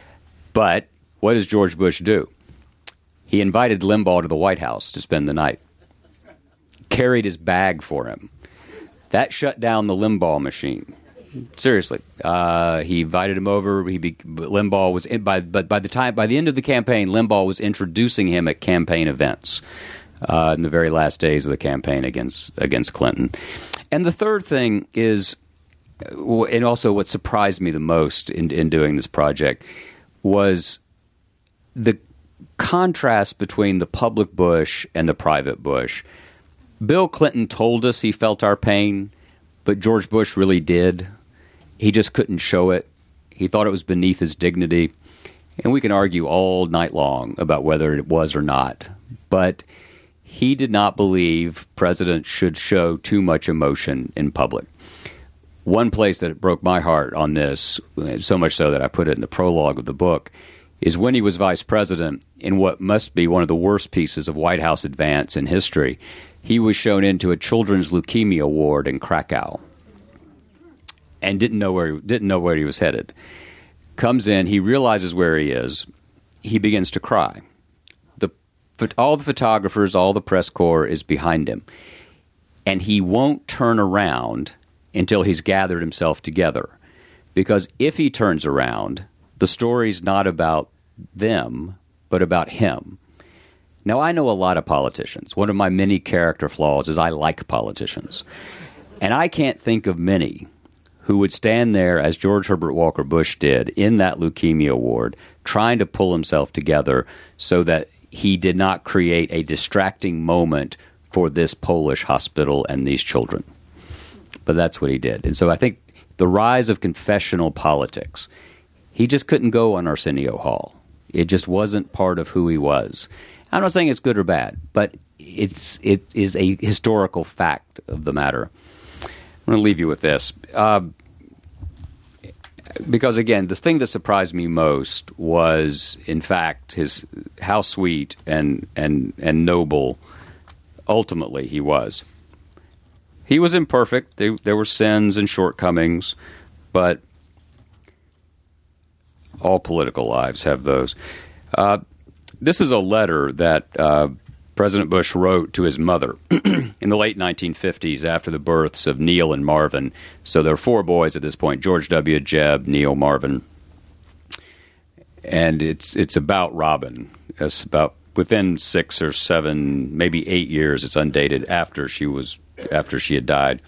But what does George Bush do? He invited Limbaugh to the White House to spend the night, carried his bag for him. That shut down the Limbaugh machine. Seriously, uh, he invited him over. He be, Limbaugh was in, by but by the time by the end of the campaign, Limbaugh was introducing him at campaign events uh, in the very last days of the campaign against against Clinton. And the third thing is, and also what surprised me the most in, in doing this project, was the contrast between the public Bush and the private Bush. Bill Clinton told us he felt our pain, but George Bush really did. He just couldn't show it. He thought it was beneath his dignity. And we can argue all night long about whether it was or not. But he did not believe presidents should show too much emotion in public. One place that broke my heart on this, so much so that I put it in the prologue of the book, is when he was vice president, in what must be one of the worst pieces of White House advance in history, he was shown into a children's leukemia ward in Krakow and didn't know where didn't know where he was headed. Comes in, he realizes where he is, he begins to cry. The all the photographers, all the press corps is behind him, and he won't turn around until he's gathered himself together, because if he turns around, the story's not about them, but about him. Now, I know a lot of politicians. One of my many character flaws is I like politicians. And I can't think of many who would stand there, as George Herbert Walker Bush did, in that leukemia ward, trying to pull himself together so that he did not create a distracting moment for this Polish hospital and these children. But that's what he did. And so I think the rise of confessional politics, he just couldn't go on Arsenio Hall. It just wasn't part of who he was. I'm not saying it's good or bad, but it's it is a historical fact of the matter. I'm going to leave you with this. Uh, because, again, the thing that surprised me most was, in fact, his how sweet and, and, and noble ultimately he was. He was imperfect. They, there were sins and shortcomings, but all political lives have those. Uh, this is a letter that uh, President Bush wrote to his mother in the late nineteen fifties after the births of Neil and Marvin. So there are four boys at this point: George W., Jeb, Neil, Marvin. And it's it's about Robin. It's about within six or seven, maybe eight years. It's undated after she was after she had died.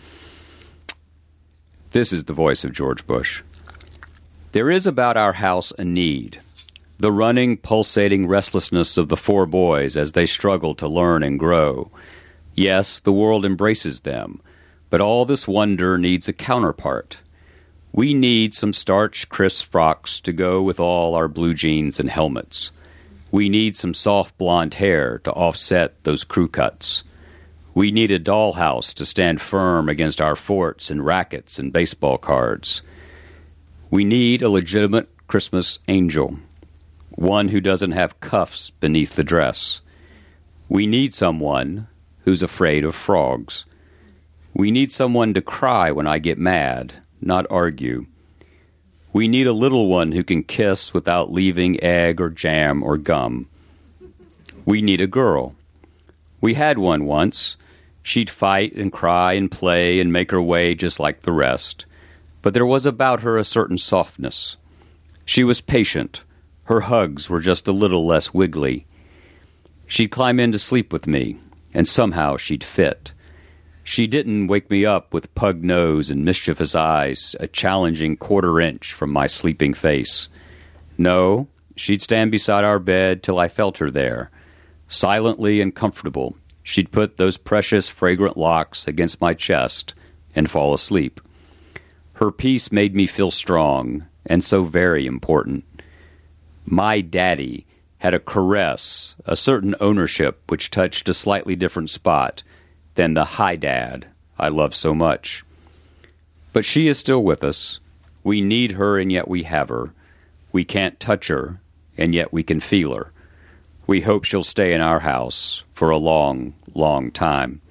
This is the voice of George Bush. There is about our house a need, the running, pulsating restlessness of the four boys as they struggle to learn and grow. Yes, the world embraces them, but all this wonder needs a counterpart. We need some starched, crisp frocks to go with all our blue jeans and helmets. We need some soft blonde hair to offset those crew cuts. We need a dollhouse to stand firm against our forts and rackets and baseball cards. We need a legitimate Christmas angel, one who doesn't have cuffs beneath the dress. We need someone who's afraid of frogs. We need someone to cry when I get mad, not argue. We need a little one who can kiss without leaving egg or jam or gum. We need a girl. We had one once. She'd fight and cry and play and make her way just like the rest. But there was about her a certain softness. She was patient. Her hugs were just a little less wiggly. She'd climb in to sleep with me, and somehow she'd fit. She didn't wake me up with pug nose and mischievous eyes, a challenging quarter inch from my sleeping face. No, she'd stand beside our bed till I felt her there. Silently and comfortable, she'd put those precious fragrant locks against my chest and fall asleep. Her peace made me feel strong, and so very important. My daddy had a caress, a certain ownership which touched a slightly different spot than the hi dad I love so much. But she is still with us. We need her, and yet we have her. We can't touch her, and yet we can feel her. We hope she'll stay in our house for a long, long time.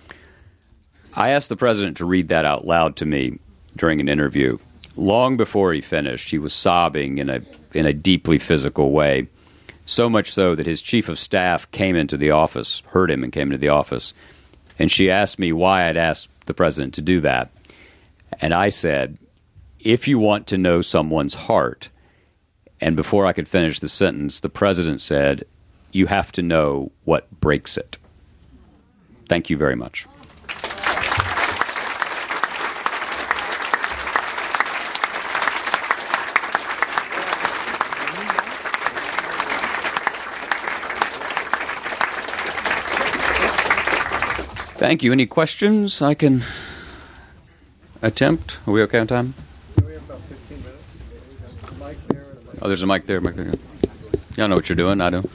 I asked the president to read that out loud to me during an interview. Long before he finished, he was sobbing in a in a deeply physical way, so much so that his chief of staff came into the office, heard him and came into the office, and she asked me why I'd asked the president to do that. And I said, if you want to know someone's heart, and before I could finish the sentence, the president said, you have to know what breaks it. Thank you very much. Thank you. Any questions I can attempt? Are we okay on time? We have about fifteen minutes. We have a mic there and a mic. Oh, there's a mic there. Mic there. Y'all know what you're doing. I do.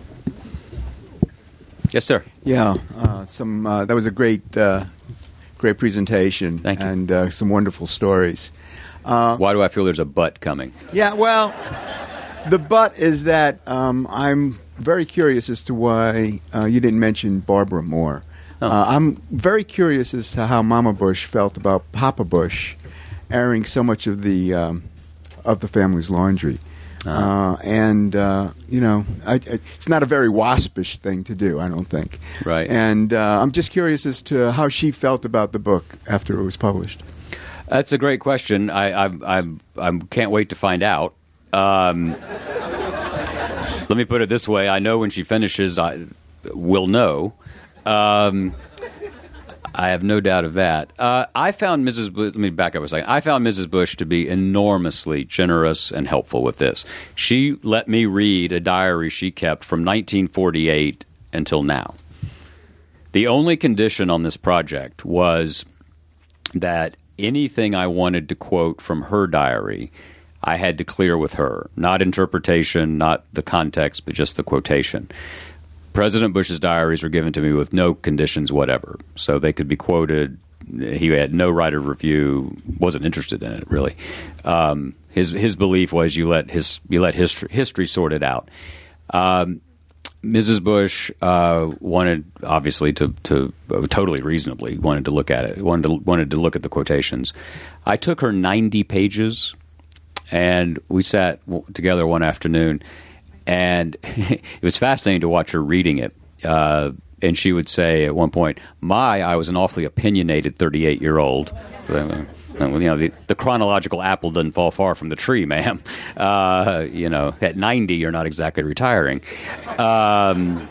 Yes, sir. Yeah, uh, some. Uh, that was a great, uh, great presentation. Thank you. And uh, some wonderful stories. Uh, Why do I feel there's a but coming? Yeah, well, the but is that um, I'm very curious as to why uh, you didn't mention Barbara Moore. Oh. Uh, I'm very curious as to how Mama Bush felt about Papa Bush airing so much of the um, of the family's laundry. Uh-huh. Uh, and, uh, you know, I, I, it's not a very waspish thing to do, I don't think. Right. And uh, I'm just curious as to how she felt about the book after it was published. That's a great question. I, I, I, I can't wait to find out. Um, let me put it this way. I know when she finishes, I will know. Um, I have no doubt of that. Uh, I found Missus Bush, let me back up a second. I found Missus Bush to be enormously generous and helpful with this. She let me read a diary she kept from nineteen forty-eight until now. The only condition on this project was that anything I wanted to quote from her diary, I had to clear with her. Not interpretation, not the context, but just the quotation. President Bush's diaries were given to me with no conditions whatever, so they could be quoted. He had no right of review, wasn't interested in it really. Um, his his belief was you let his you let history history sort it out. Um, Missus Bush uh, wanted, obviously, to to uh, totally reasonably wanted to look at it. wanted to wanted to look at the quotations. I took her ninety pages, and we sat w- together one afternoon. And it was fascinating to watch her reading it. Uh, and she would say at one point, my, I was an awfully opinionated thirty-eight-year-old. You know, the, the chronological apple doesn't fall far from the tree, ma'am. Uh, you know, at ninety, you're not exactly retiring. Um,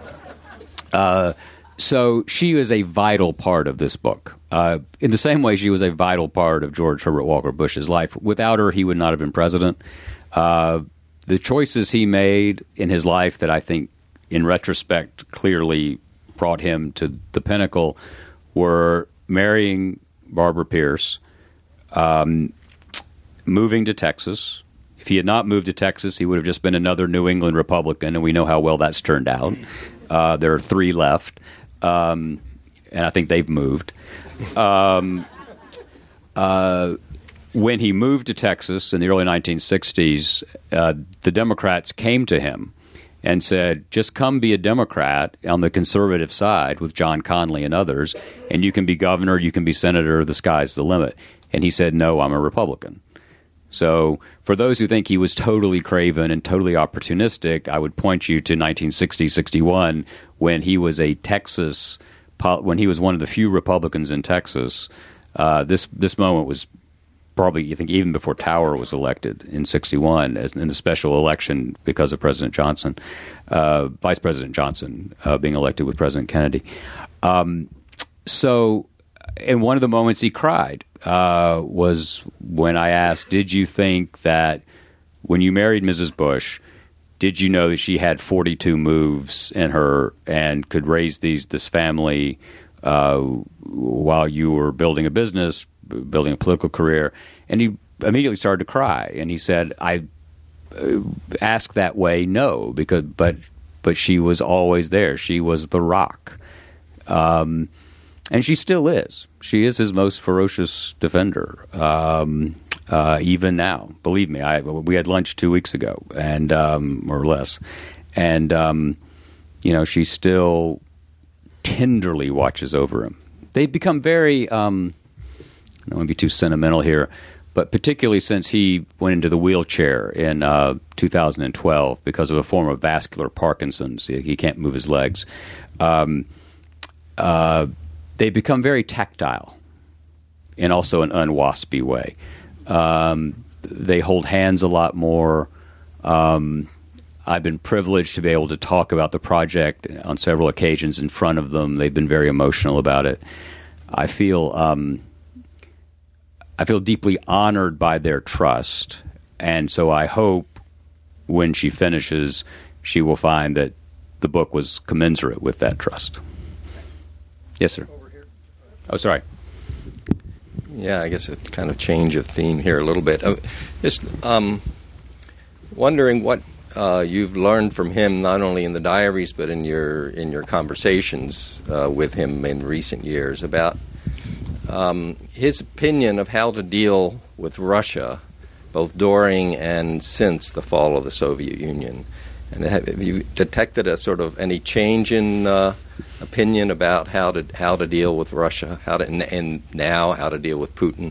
uh, so she was a vital part of this book. Uh, in the same way she was a vital part of George Herbert Walker Bush's life. Without her, he would not have been president. Uh The choices he made in his life that I think, in retrospect, clearly brought him to the pinnacle were marrying Barbara Pierce, um, moving to Texas. If he had not moved to Texas, he would have just been another New England Republican, and we know how well that's turned out. Uh, there are three left, um, and I think they've moved. Um, uh, When he moved to Texas in the early nineteen sixties, uh, the Democrats came to him and said, just come be a Democrat on the conservative side with John Conley and others, and you can be governor, you can be senator, the sky's the limit. And he said, no, I'm a Republican. So for those who think he was totally craven and totally opportunistic, I would point you to nineteen sixty, sixty-one, when he was a Texas, when he was one of the few Republicans in Texas. Uh, this this moment was probably, you think, even before Tower was elected in sixty-one, as in the special election because of President Johnson, uh, Vice President Johnson uh, being elected with President Kennedy. Um, so, and one of the moments he cried uh, was when I asked, did you think that when you married Missus Bush, did you know that she had forty-two moves in her and could raise these this family uh, while you were building a business, building a political career? And he immediately started to cry, and he said, I uh, asked that way, no, because but but she was always there. She was the rock. Um, and she still is. She is his most ferocious defender, um, uh, even now. Believe me, I, we had lunch two weeks ago, and um, or less. And, um, you know, she still tenderly watches over him. They've become very... Um, I don't want to be too sentimental here, but particularly since he went into the wheelchair in uh, two thousand twelve because of a form of vascular Parkinson's. He, he can't move his legs. Um, uh, they've become very tactile in also an unwaspy way. Um, they hold hands a lot more. Um, I've been privileged to be able to talk about the project on several occasions in front of them. They've been very emotional about it. I feel... Um, I feel deeply honored by their trust, and so I hope when she finishes, she will find that the book was commensurate with that trust. Yes, sir. Over here. Oh, sorry. Yeah, I guess a kind of change of theme here a little bit. Uh, just um, wondering what uh, you've learned from him not only in the diaries but in your in your conversations uh, with him in recent years about um, his opinion of how to deal with Russia, both during and since the fall of the Soviet Union. And have you detected a sort of any change in uh, opinion about how to how to deal with Russia, how to and now how to deal with Putin?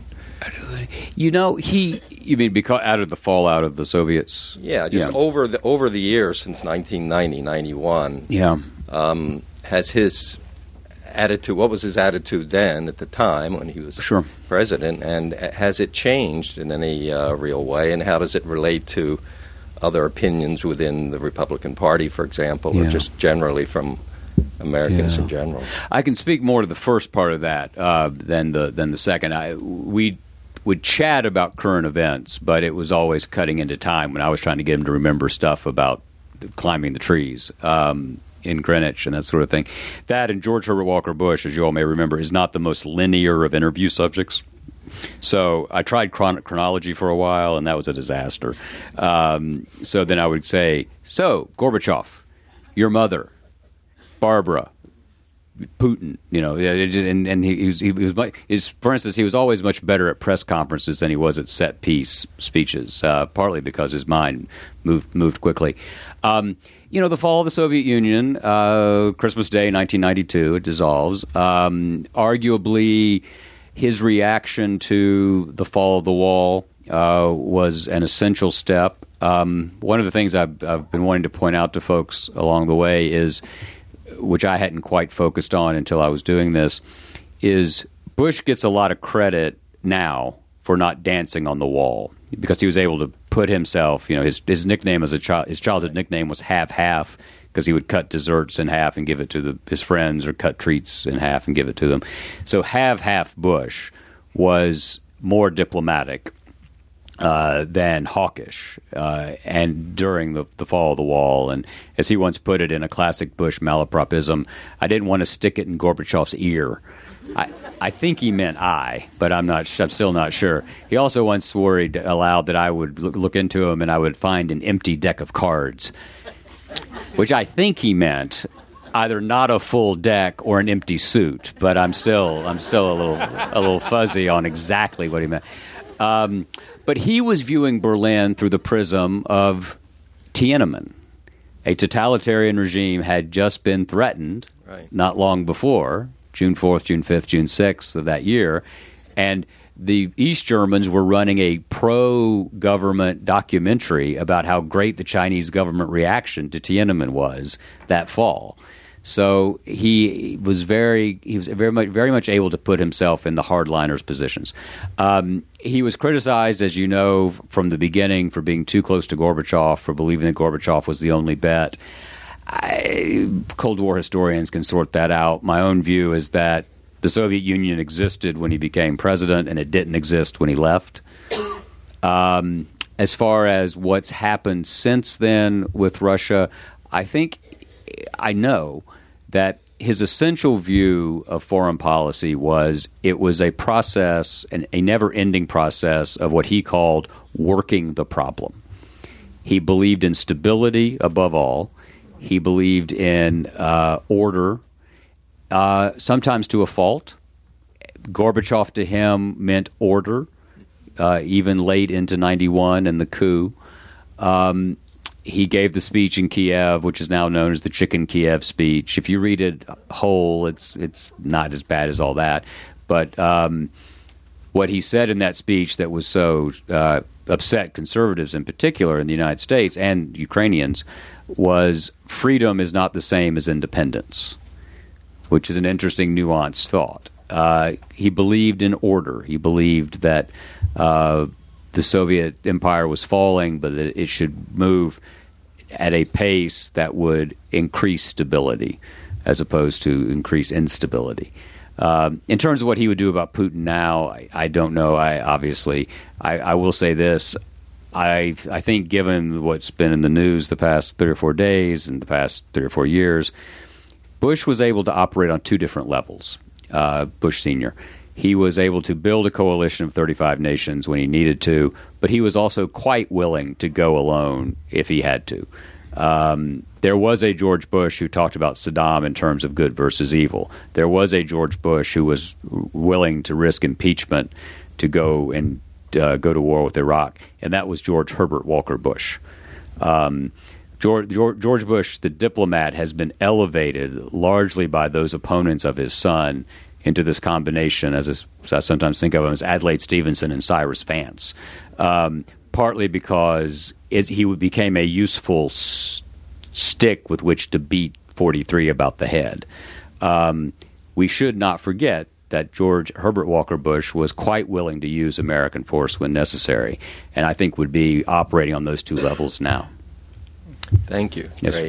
You know, he. You mean because out of the fallout of the Soviets? Yeah, just yeah. over the over the years since nineteen ninety, ninety-one. Yeah. Um, has his attitude? What was his attitude then at the time when he was sure. president? And has it changed in any uh, real way? And how does it relate to other opinions within the Republican Party, for example, yeah. or just generally from Americans yeah. in general? I can speak more to the first part of that uh, than the than the second. I, we would chat about current events, but it was always cutting into time when I was trying to get him to remember stuff about climbing the trees um, in Greenwich and that sort of thing. That and George Herbert Walker Bush, as you all may remember, is not the most linear of interview subjects. So I tried chron- chronology for a while, and that was a disaster. Um, so then I would say, so, Gorbachev, your mother, Barbara, Putin, you know, and, and he, he was, he was his, for instance, he was always much better at press conferences than he was at set piece speeches, uh, partly because his mind moved moved quickly. Um, you know, the fall of the Soviet Union, uh, Christmas Day, nineteen ninety-two, it dissolves. Um, arguably, his reaction to the fall of the wall uh, was an essential step. Um, one of the things I've, I've been wanting to point out to folks along the way is, which I hadn't quite focused on until I was doing this, is Bush gets a lot of credit now for not dancing on the wall because he was able to put himself, you know, his his nickname as a child, his childhood nickname was Half Half because he would cut desserts in half and give it to the, his friends, or cut treats in half and give it to them. So Half Half Bush was more diplomatic Uh, than hawkish, uh, and during the, the fall of the wall. And as he once put it in a classic Bush malapropism, I didn't want to stick it in Gorbachev's ear. I, I think he meant I, but I'm not. I'm still not sure. He also once swore he'd aloud that I would look, look into him and I would find an empty deck of cards, which I think he meant either not a full deck or an empty suit. But I'm still I'm still a little a little fuzzy on exactly what he meant. Um, But he was viewing Berlin through the prism of Tiananmen. A totalitarian regime had just been threatened right. not long before, June fourth, June fifth, June sixth of that year. And the East Germans were running a pro-government documentary about how great the Chinese government reaction to Tiananmen was that fall. So he was very he was very much very much able to put himself in the hardliners' positions. Um, he was criticized, as you know, from the beginning for being too close to Gorbachev, for believing that Gorbachev was the only bet. I, Cold War historians can sort that out. My own view is that the Soviet Union existed when he became president, and it didn't exist when he left. Um, as far as what's happened since then with Russia, I think I know that his essential view of foreign policy was it was a process, an, a never-ending process of what he called working the problem. He believed in stability above all. He believed in uh, order, uh, sometimes to a fault. Gorbachev to him meant order, uh, even late into ninety-one and the coup. Um, He gave the speech in Kiev, which is now known as the Chicken Kiev speech. If you read it whole, it's it's not as bad as all that. But um, what he said in that speech that was so uh, upset conservatives in particular in the United States and Ukrainians was freedom is not the same as independence, which is an interesting nuanced thought. Uh, he believed in order. He believed that uh, the Soviet empire was falling, but that it should move at a pace that would increase stability as opposed to increase instability. Um, in terms of what he would do about Putin now, I, I don't know. I obviously, I, I will say this. I I think given what's been in the news the past three or four days and the past three or four years, Bush was able to operate on two different levels, uh, Bush Senior. He was able to build a coalition of thirty-five nations when he needed to, but he was also quite willing to go alone if he had to. Um, there was a George Bush who talked about Saddam in terms of good versus evil. There was a George Bush who was willing to risk impeachment to go and uh, go to war with Iraq, and that was George Herbert Walker Bush. Um, George, George Bush, the diplomat, has been elevated largely by those opponents of his son into this combination, as, is, as I sometimes think of him, as Adlai Stevenson and Cyrus Vance, um, partly because it, he became a useful s- stick with which to beat forty-three about the head. Um, we should not forget that George Herbert Walker Bush was quite willing to use American force when necessary, and I think would be operating on those two levels now. Thank you. Yes. Great.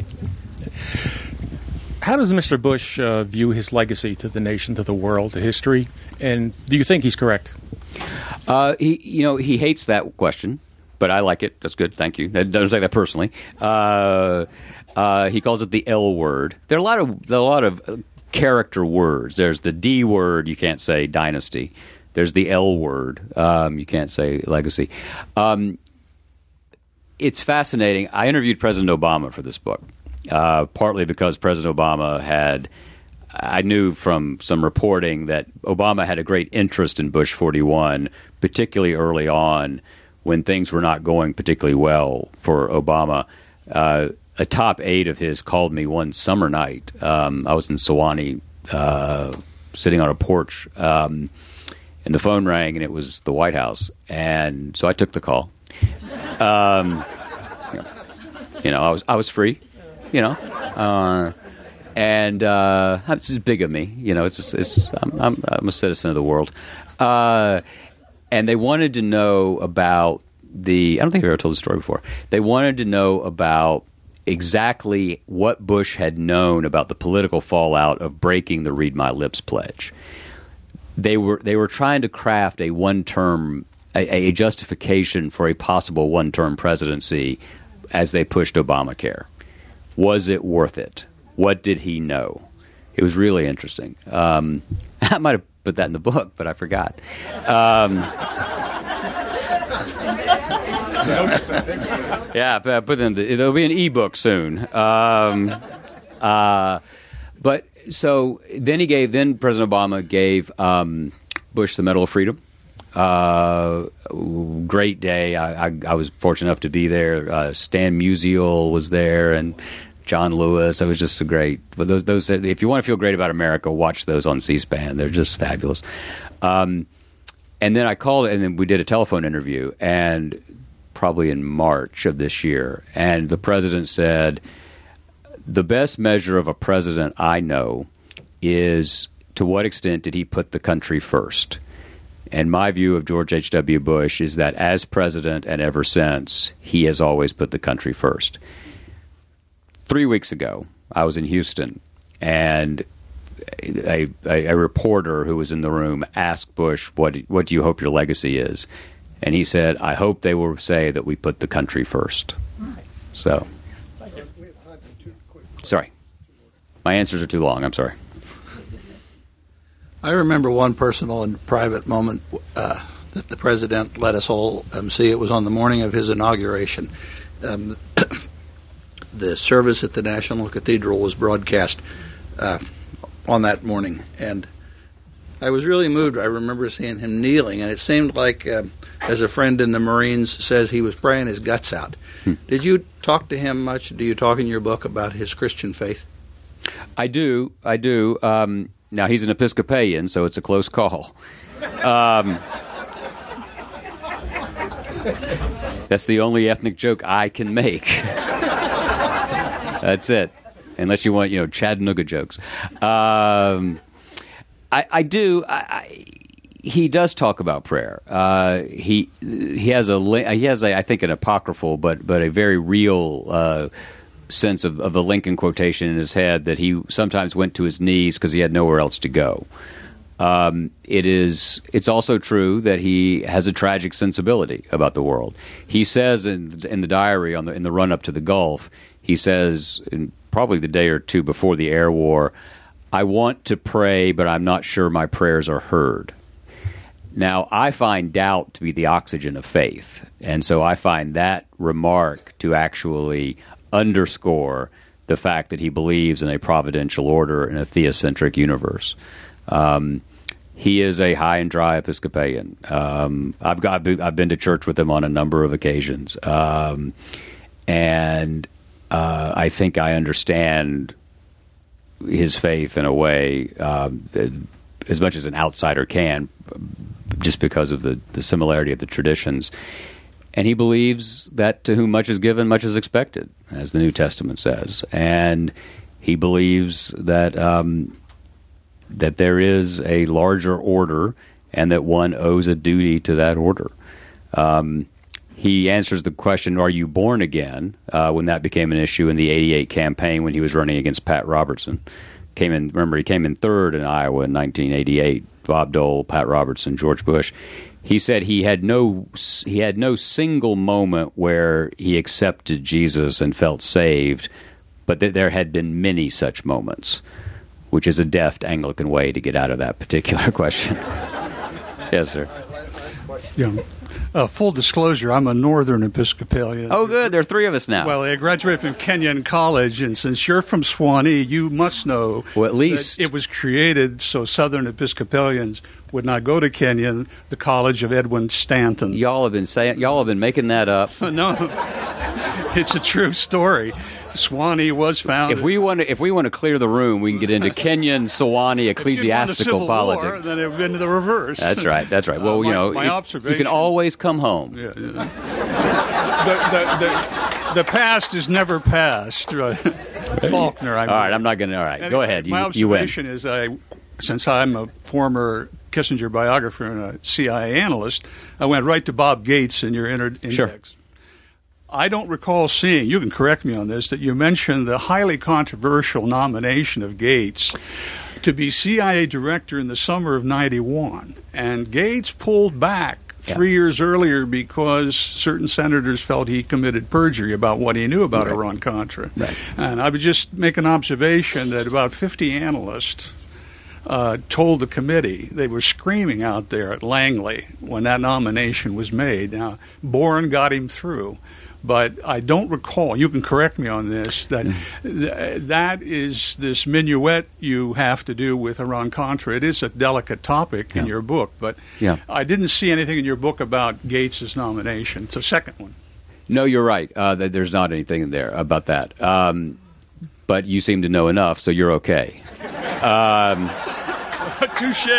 How does Mister Bush uh, view his legacy to the nation, to the world, to history? And do you think he's correct? Uh, he, you know, he hates that question, but I like it. That's good. Thank you. I don't say that personally. Uh, uh, he calls it the L word. There are a lot of there are a lot of character words. There's the D word. You can't say dynasty. There's the L word. Um, you can't say legacy. Um, it's fascinating. I interviewed President Obama for this book, uh, partly because President Obama had. I knew from some reporting that Obama had a great interest in Bush forty-one, particularly early on when things were not going particularly well for Obama. Uh, a top aide of his called me one summer night. Um, I was in Sewanee, uh, sitting on a porch, um, and the phone rang, and it was the White House. And so I took the call. Um, you know, I was I was free, you know. Uh, And uh, this is big of me, you know. It's, it's I'm, I'm, I'm a citizen of the world, uh, and they wanted to know about the. I don't think I've ever told the story before. They wanted to know about exactly what Bush had known about the political fallout of breaking the "Read My Lips" pledge. They were they were trying to craft a one-term a, a justification for a possible one-term presidency as they pushed Obamacare. Was it worth it? What did he know? It was really interesting. Um, I might have put that in the book, but I forgot. Um, yeah, I put it in the, there'll be an e-book soon. Um, uh, but so then he gave. Then President Obama gave um, Bush the Medal of Freedom. Uh, great day. I, I, I was fortunate enough to be there. Uh, Stan Musial was there, and John Lewis. It was just a great. But those, those. If you want to feel great about America, watch those on C-SPAN. They're just fabulous. Um, and then I called, and then we did a telephone interview, and probably in March of this year. And the president said, "The best measure of a president I know is to what extent did he put the country first." And my view of George H W. Bush is that as president and ever since, he has always put the country first. Three weeks ago, I was in Houston, and a, a, a reporter who was in the room asked Bush, what, what do you hope your legacy is? And he said, I hope they will say that we put the country first. Nice. So, sorry. My answers are too long. I'm sorry. I remember one personal and private moment uh, that the president let us all um, see. It was on the morning of his inauguration. Um, the service at the National Cathedral was broadcast uh, on that morning, and I was really moved. I remember seeing him kneeling, and it seemed like, uh, as a friend in the Marines says, he was praying his guts out. Hmm. Did you talk to him much? Do you talk in your book about his Christian faith? I do. I do. Um, now, he's an Episcopalian, so it's a close call. Um, that's the only ethnic joke I can make. That's it. Unless you want, you know, Chattanooga jokes. Um, I, I do. I, I, he does talk about prayer. Uh, he he has a he has a, I think an apocryphal, but but a very real uh, sense of, of the Lincoln quotation in his head that he sometimes went to his knees because he had nowhere else to go. Um, it is. It's also true that he has a tragic sensibility about the world. He says in in the diary on the in the run up to the Gulf. He says, in probably the day or two before the air war, I want to pray, but I'm not sure my prayers are heard. Now, I find doubt to be the oxygen of faith, and so I find that remark to actually underscore the fact that he believes in a providential order in a theocentric universe. Um, he is a high and dry Episcopalian. Um, I've got I've been to church with him on a number of occasions, um, and uh, I think I understand his faith in a way um, as much as an outsider can, just because of the, the similarity of the traditions. And he believes that to whom much is given, much is expected, as the New Testament says. And he believes that um, that there is a larger order and that one owes a duty to that order. Um, he answers the question, are you born again, uh, when that became an issue in the eighty-eight campaign when he was running against Pat Robertson. Came in. Remember, he came in third in Iowa in nineteen eighty-eight. Bob Dole, Pat Robertson, George Bush. He said he had no he had no single moment where he accepted Jesus and felt saved, but that there had been many such moments, which is a deft Anglican way to get out of that particular question. Yes, sir. Yeah. Uh, full disclosure, I'm a Northern Episcopalian. Oh, good. There are three of us now. Well, I graduated from Kenyon College, and since you're from Suwanee, you must know well, at least that it was created so Southern Episcopalians would not go to Kenyon, the College of Edwin Stanton. Y'all have been saying, y'all have been making that up. No, it's a true story. Suwanee was founded. If we want to, if we want to clear the room, we can get into Kenyon, Suwanee, ecclesiastical politics. War, then it would have been the reverse. That's right. That's right. Well, uh, my, you know, my it, observation, you can always come home. Yeah, yeah. the, the, the, the past is never past. Right? Faulkner. I mean. All right, I'm not going to. All right, and go ahead. You, my observation you win. is, I, since I'm a former Kissinger biographer and a C I A analyst, I went right to Bob Gates in your inter- index. Sure. I don't recall seeing, you can correct me on this, that you mentioned the highly controversial nomination of Gates to be C I A director in the summer of ninety-one. And Gates pulled back three yeah. years earlier because certain senators felt he committed perjury about what he knew about right. Iran-Contra. Right. And I would just make an observation that about fifty analysts Uh, told the committee, they were screaming out there at Langley when that nomination was made. Now, Boren got him through, but I don't recall, you can correct me on this, that th- that is this minuet you have to do with Iran-Contra. It is a delicate topic yeah. in your book, but yeah. I didn't see anything in your book about Gates' nomination. It's the second one. No, you're right. Uh, there's not anything in there about that. Um, but you seem to know enough, so you're okay. Um, Touche.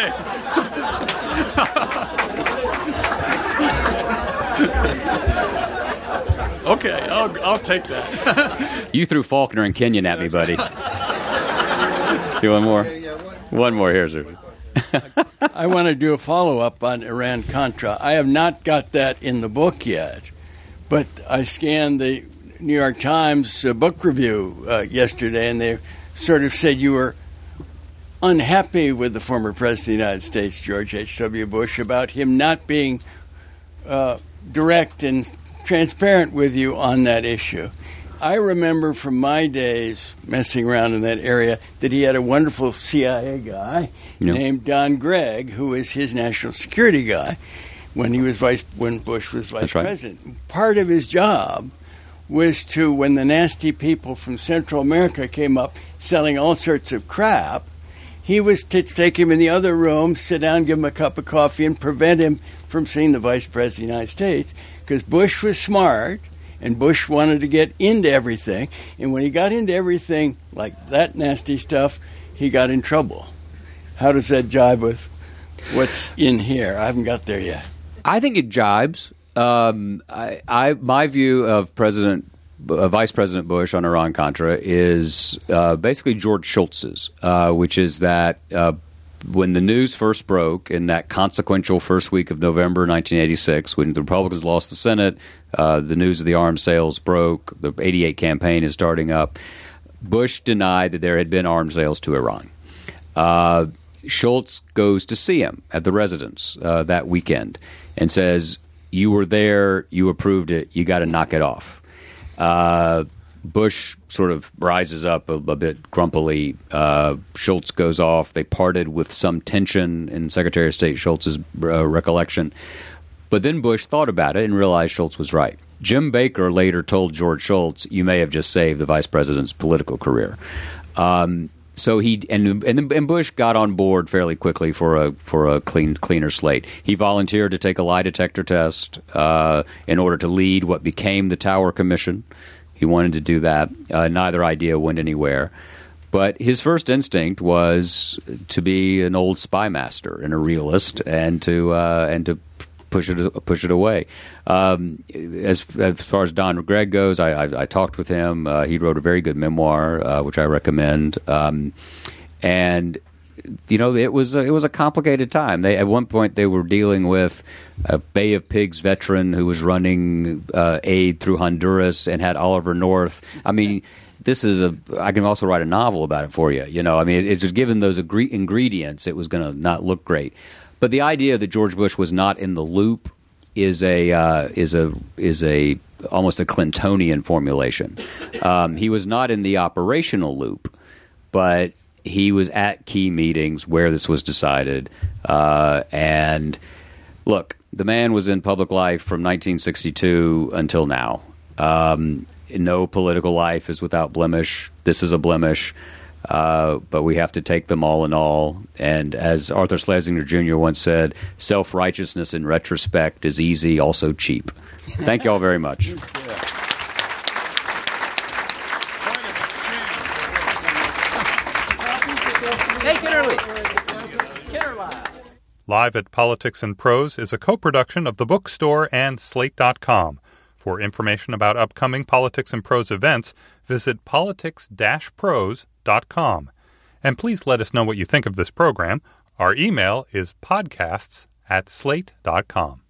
Okay, I'll, I'll take that. You threw Faulkner and Kenyon at me, buddy. Do one more? One more here, sir. I want to do a follow-up on Iran-Contra. I have not got that in the book yet, but I scanned the New York Times uh, book review uh, yesterday, and they sort of said you were unhappy with the former President of the United States, George H W. Bush, about him not being uh, direct and transparent with you on that issue. I remember from my days messing around in that area that he had a wonderful C I A guy yep. named Don Gregg, who was his national security guy when he was vice when Bush was vice That's right. president. Part of his job was to, when the nasty people from Central America came up selling all sorts of crap, he was to take him in the other room, sit down, give him a cup of coffee, and prevent him from seeing the Vice President of the United States. Because Bush was smart, and Bush wanted to get into everything. And when he got into everything, like that nasty stuff, he got in trouble. How does that jibe with what's in here? I haven't got there yet. I think it jibes. Um, I, I, my view of President Uh, Vice President Bush on Iran-Contra is uh, basically George Shultz's, uh, which is that uh, when the news first broke in that consequential first week of November nineteen eighty-six, when the Republicans lost the Senate, uh, the news of the arms sales broke, the eighty-eight campaign is starting up, Bush denied that there had been arms sales to Iran. Uh, Shultz goes to see him at the residence uh, that weekend and says, you were there, you approved it, you got to knock it off. Uh, Bush sort of rises up a, a bit grumpily. Uh, Shultz goes off. They parted with some tension in Secretary of State Shultz's uh, recollection. But then Bush thought about it and realized Shultz was right. Jim Baker later told George Shultz, "You may have just saved the vice president's political career." Um, so he and, and and Bush got on board fairly quickly for a for a clean cleaner slate. He volunteered to take a lie detector test uh, in order to lead what became the Tower Commission. He wanted to do that. Uh, neither idea went anywhere. But his first instinct was to be an old spy master and a realist, and to uh, and to push it push it away. Um, as as far as Don Gregg goes, I, I, I talked with him. Uh, he wrote a very good memoir, uh, which I recommend. Um, and you know, it was a, it was a complicated time. They at one point they were dealing with a Bay of Pigs veteran who was running uh, aid through Honduras and had Oliver North. I mean, this is a. I can also write a novel about it for you. You know, I mean, it's just given those agree- ingredients, it was going to not look great. But the idea that George Bush was not in the loop is a uh, is a is a almost a Clintonian formulation. Um, he was not in the operational loop, but he was at key meetings where this was decided. Uh, and look, the man was in public life from nineteen sixty-two until now. Um, no political life is without blemish. This is a blemish. Uh, but we have to take them all in all. And as Arthur Schlesinger Junior once said, self-righteousness in retrospect is easy, also cheap. Thank you all very much. Live at Politics and Prose is a co-production of The Bookstore and Slate dot com. For information about upcoming Politics and Prose events, visit politics dash prose dot com. And please let us know what you think of this program. Our email is podcasts at slate dot com.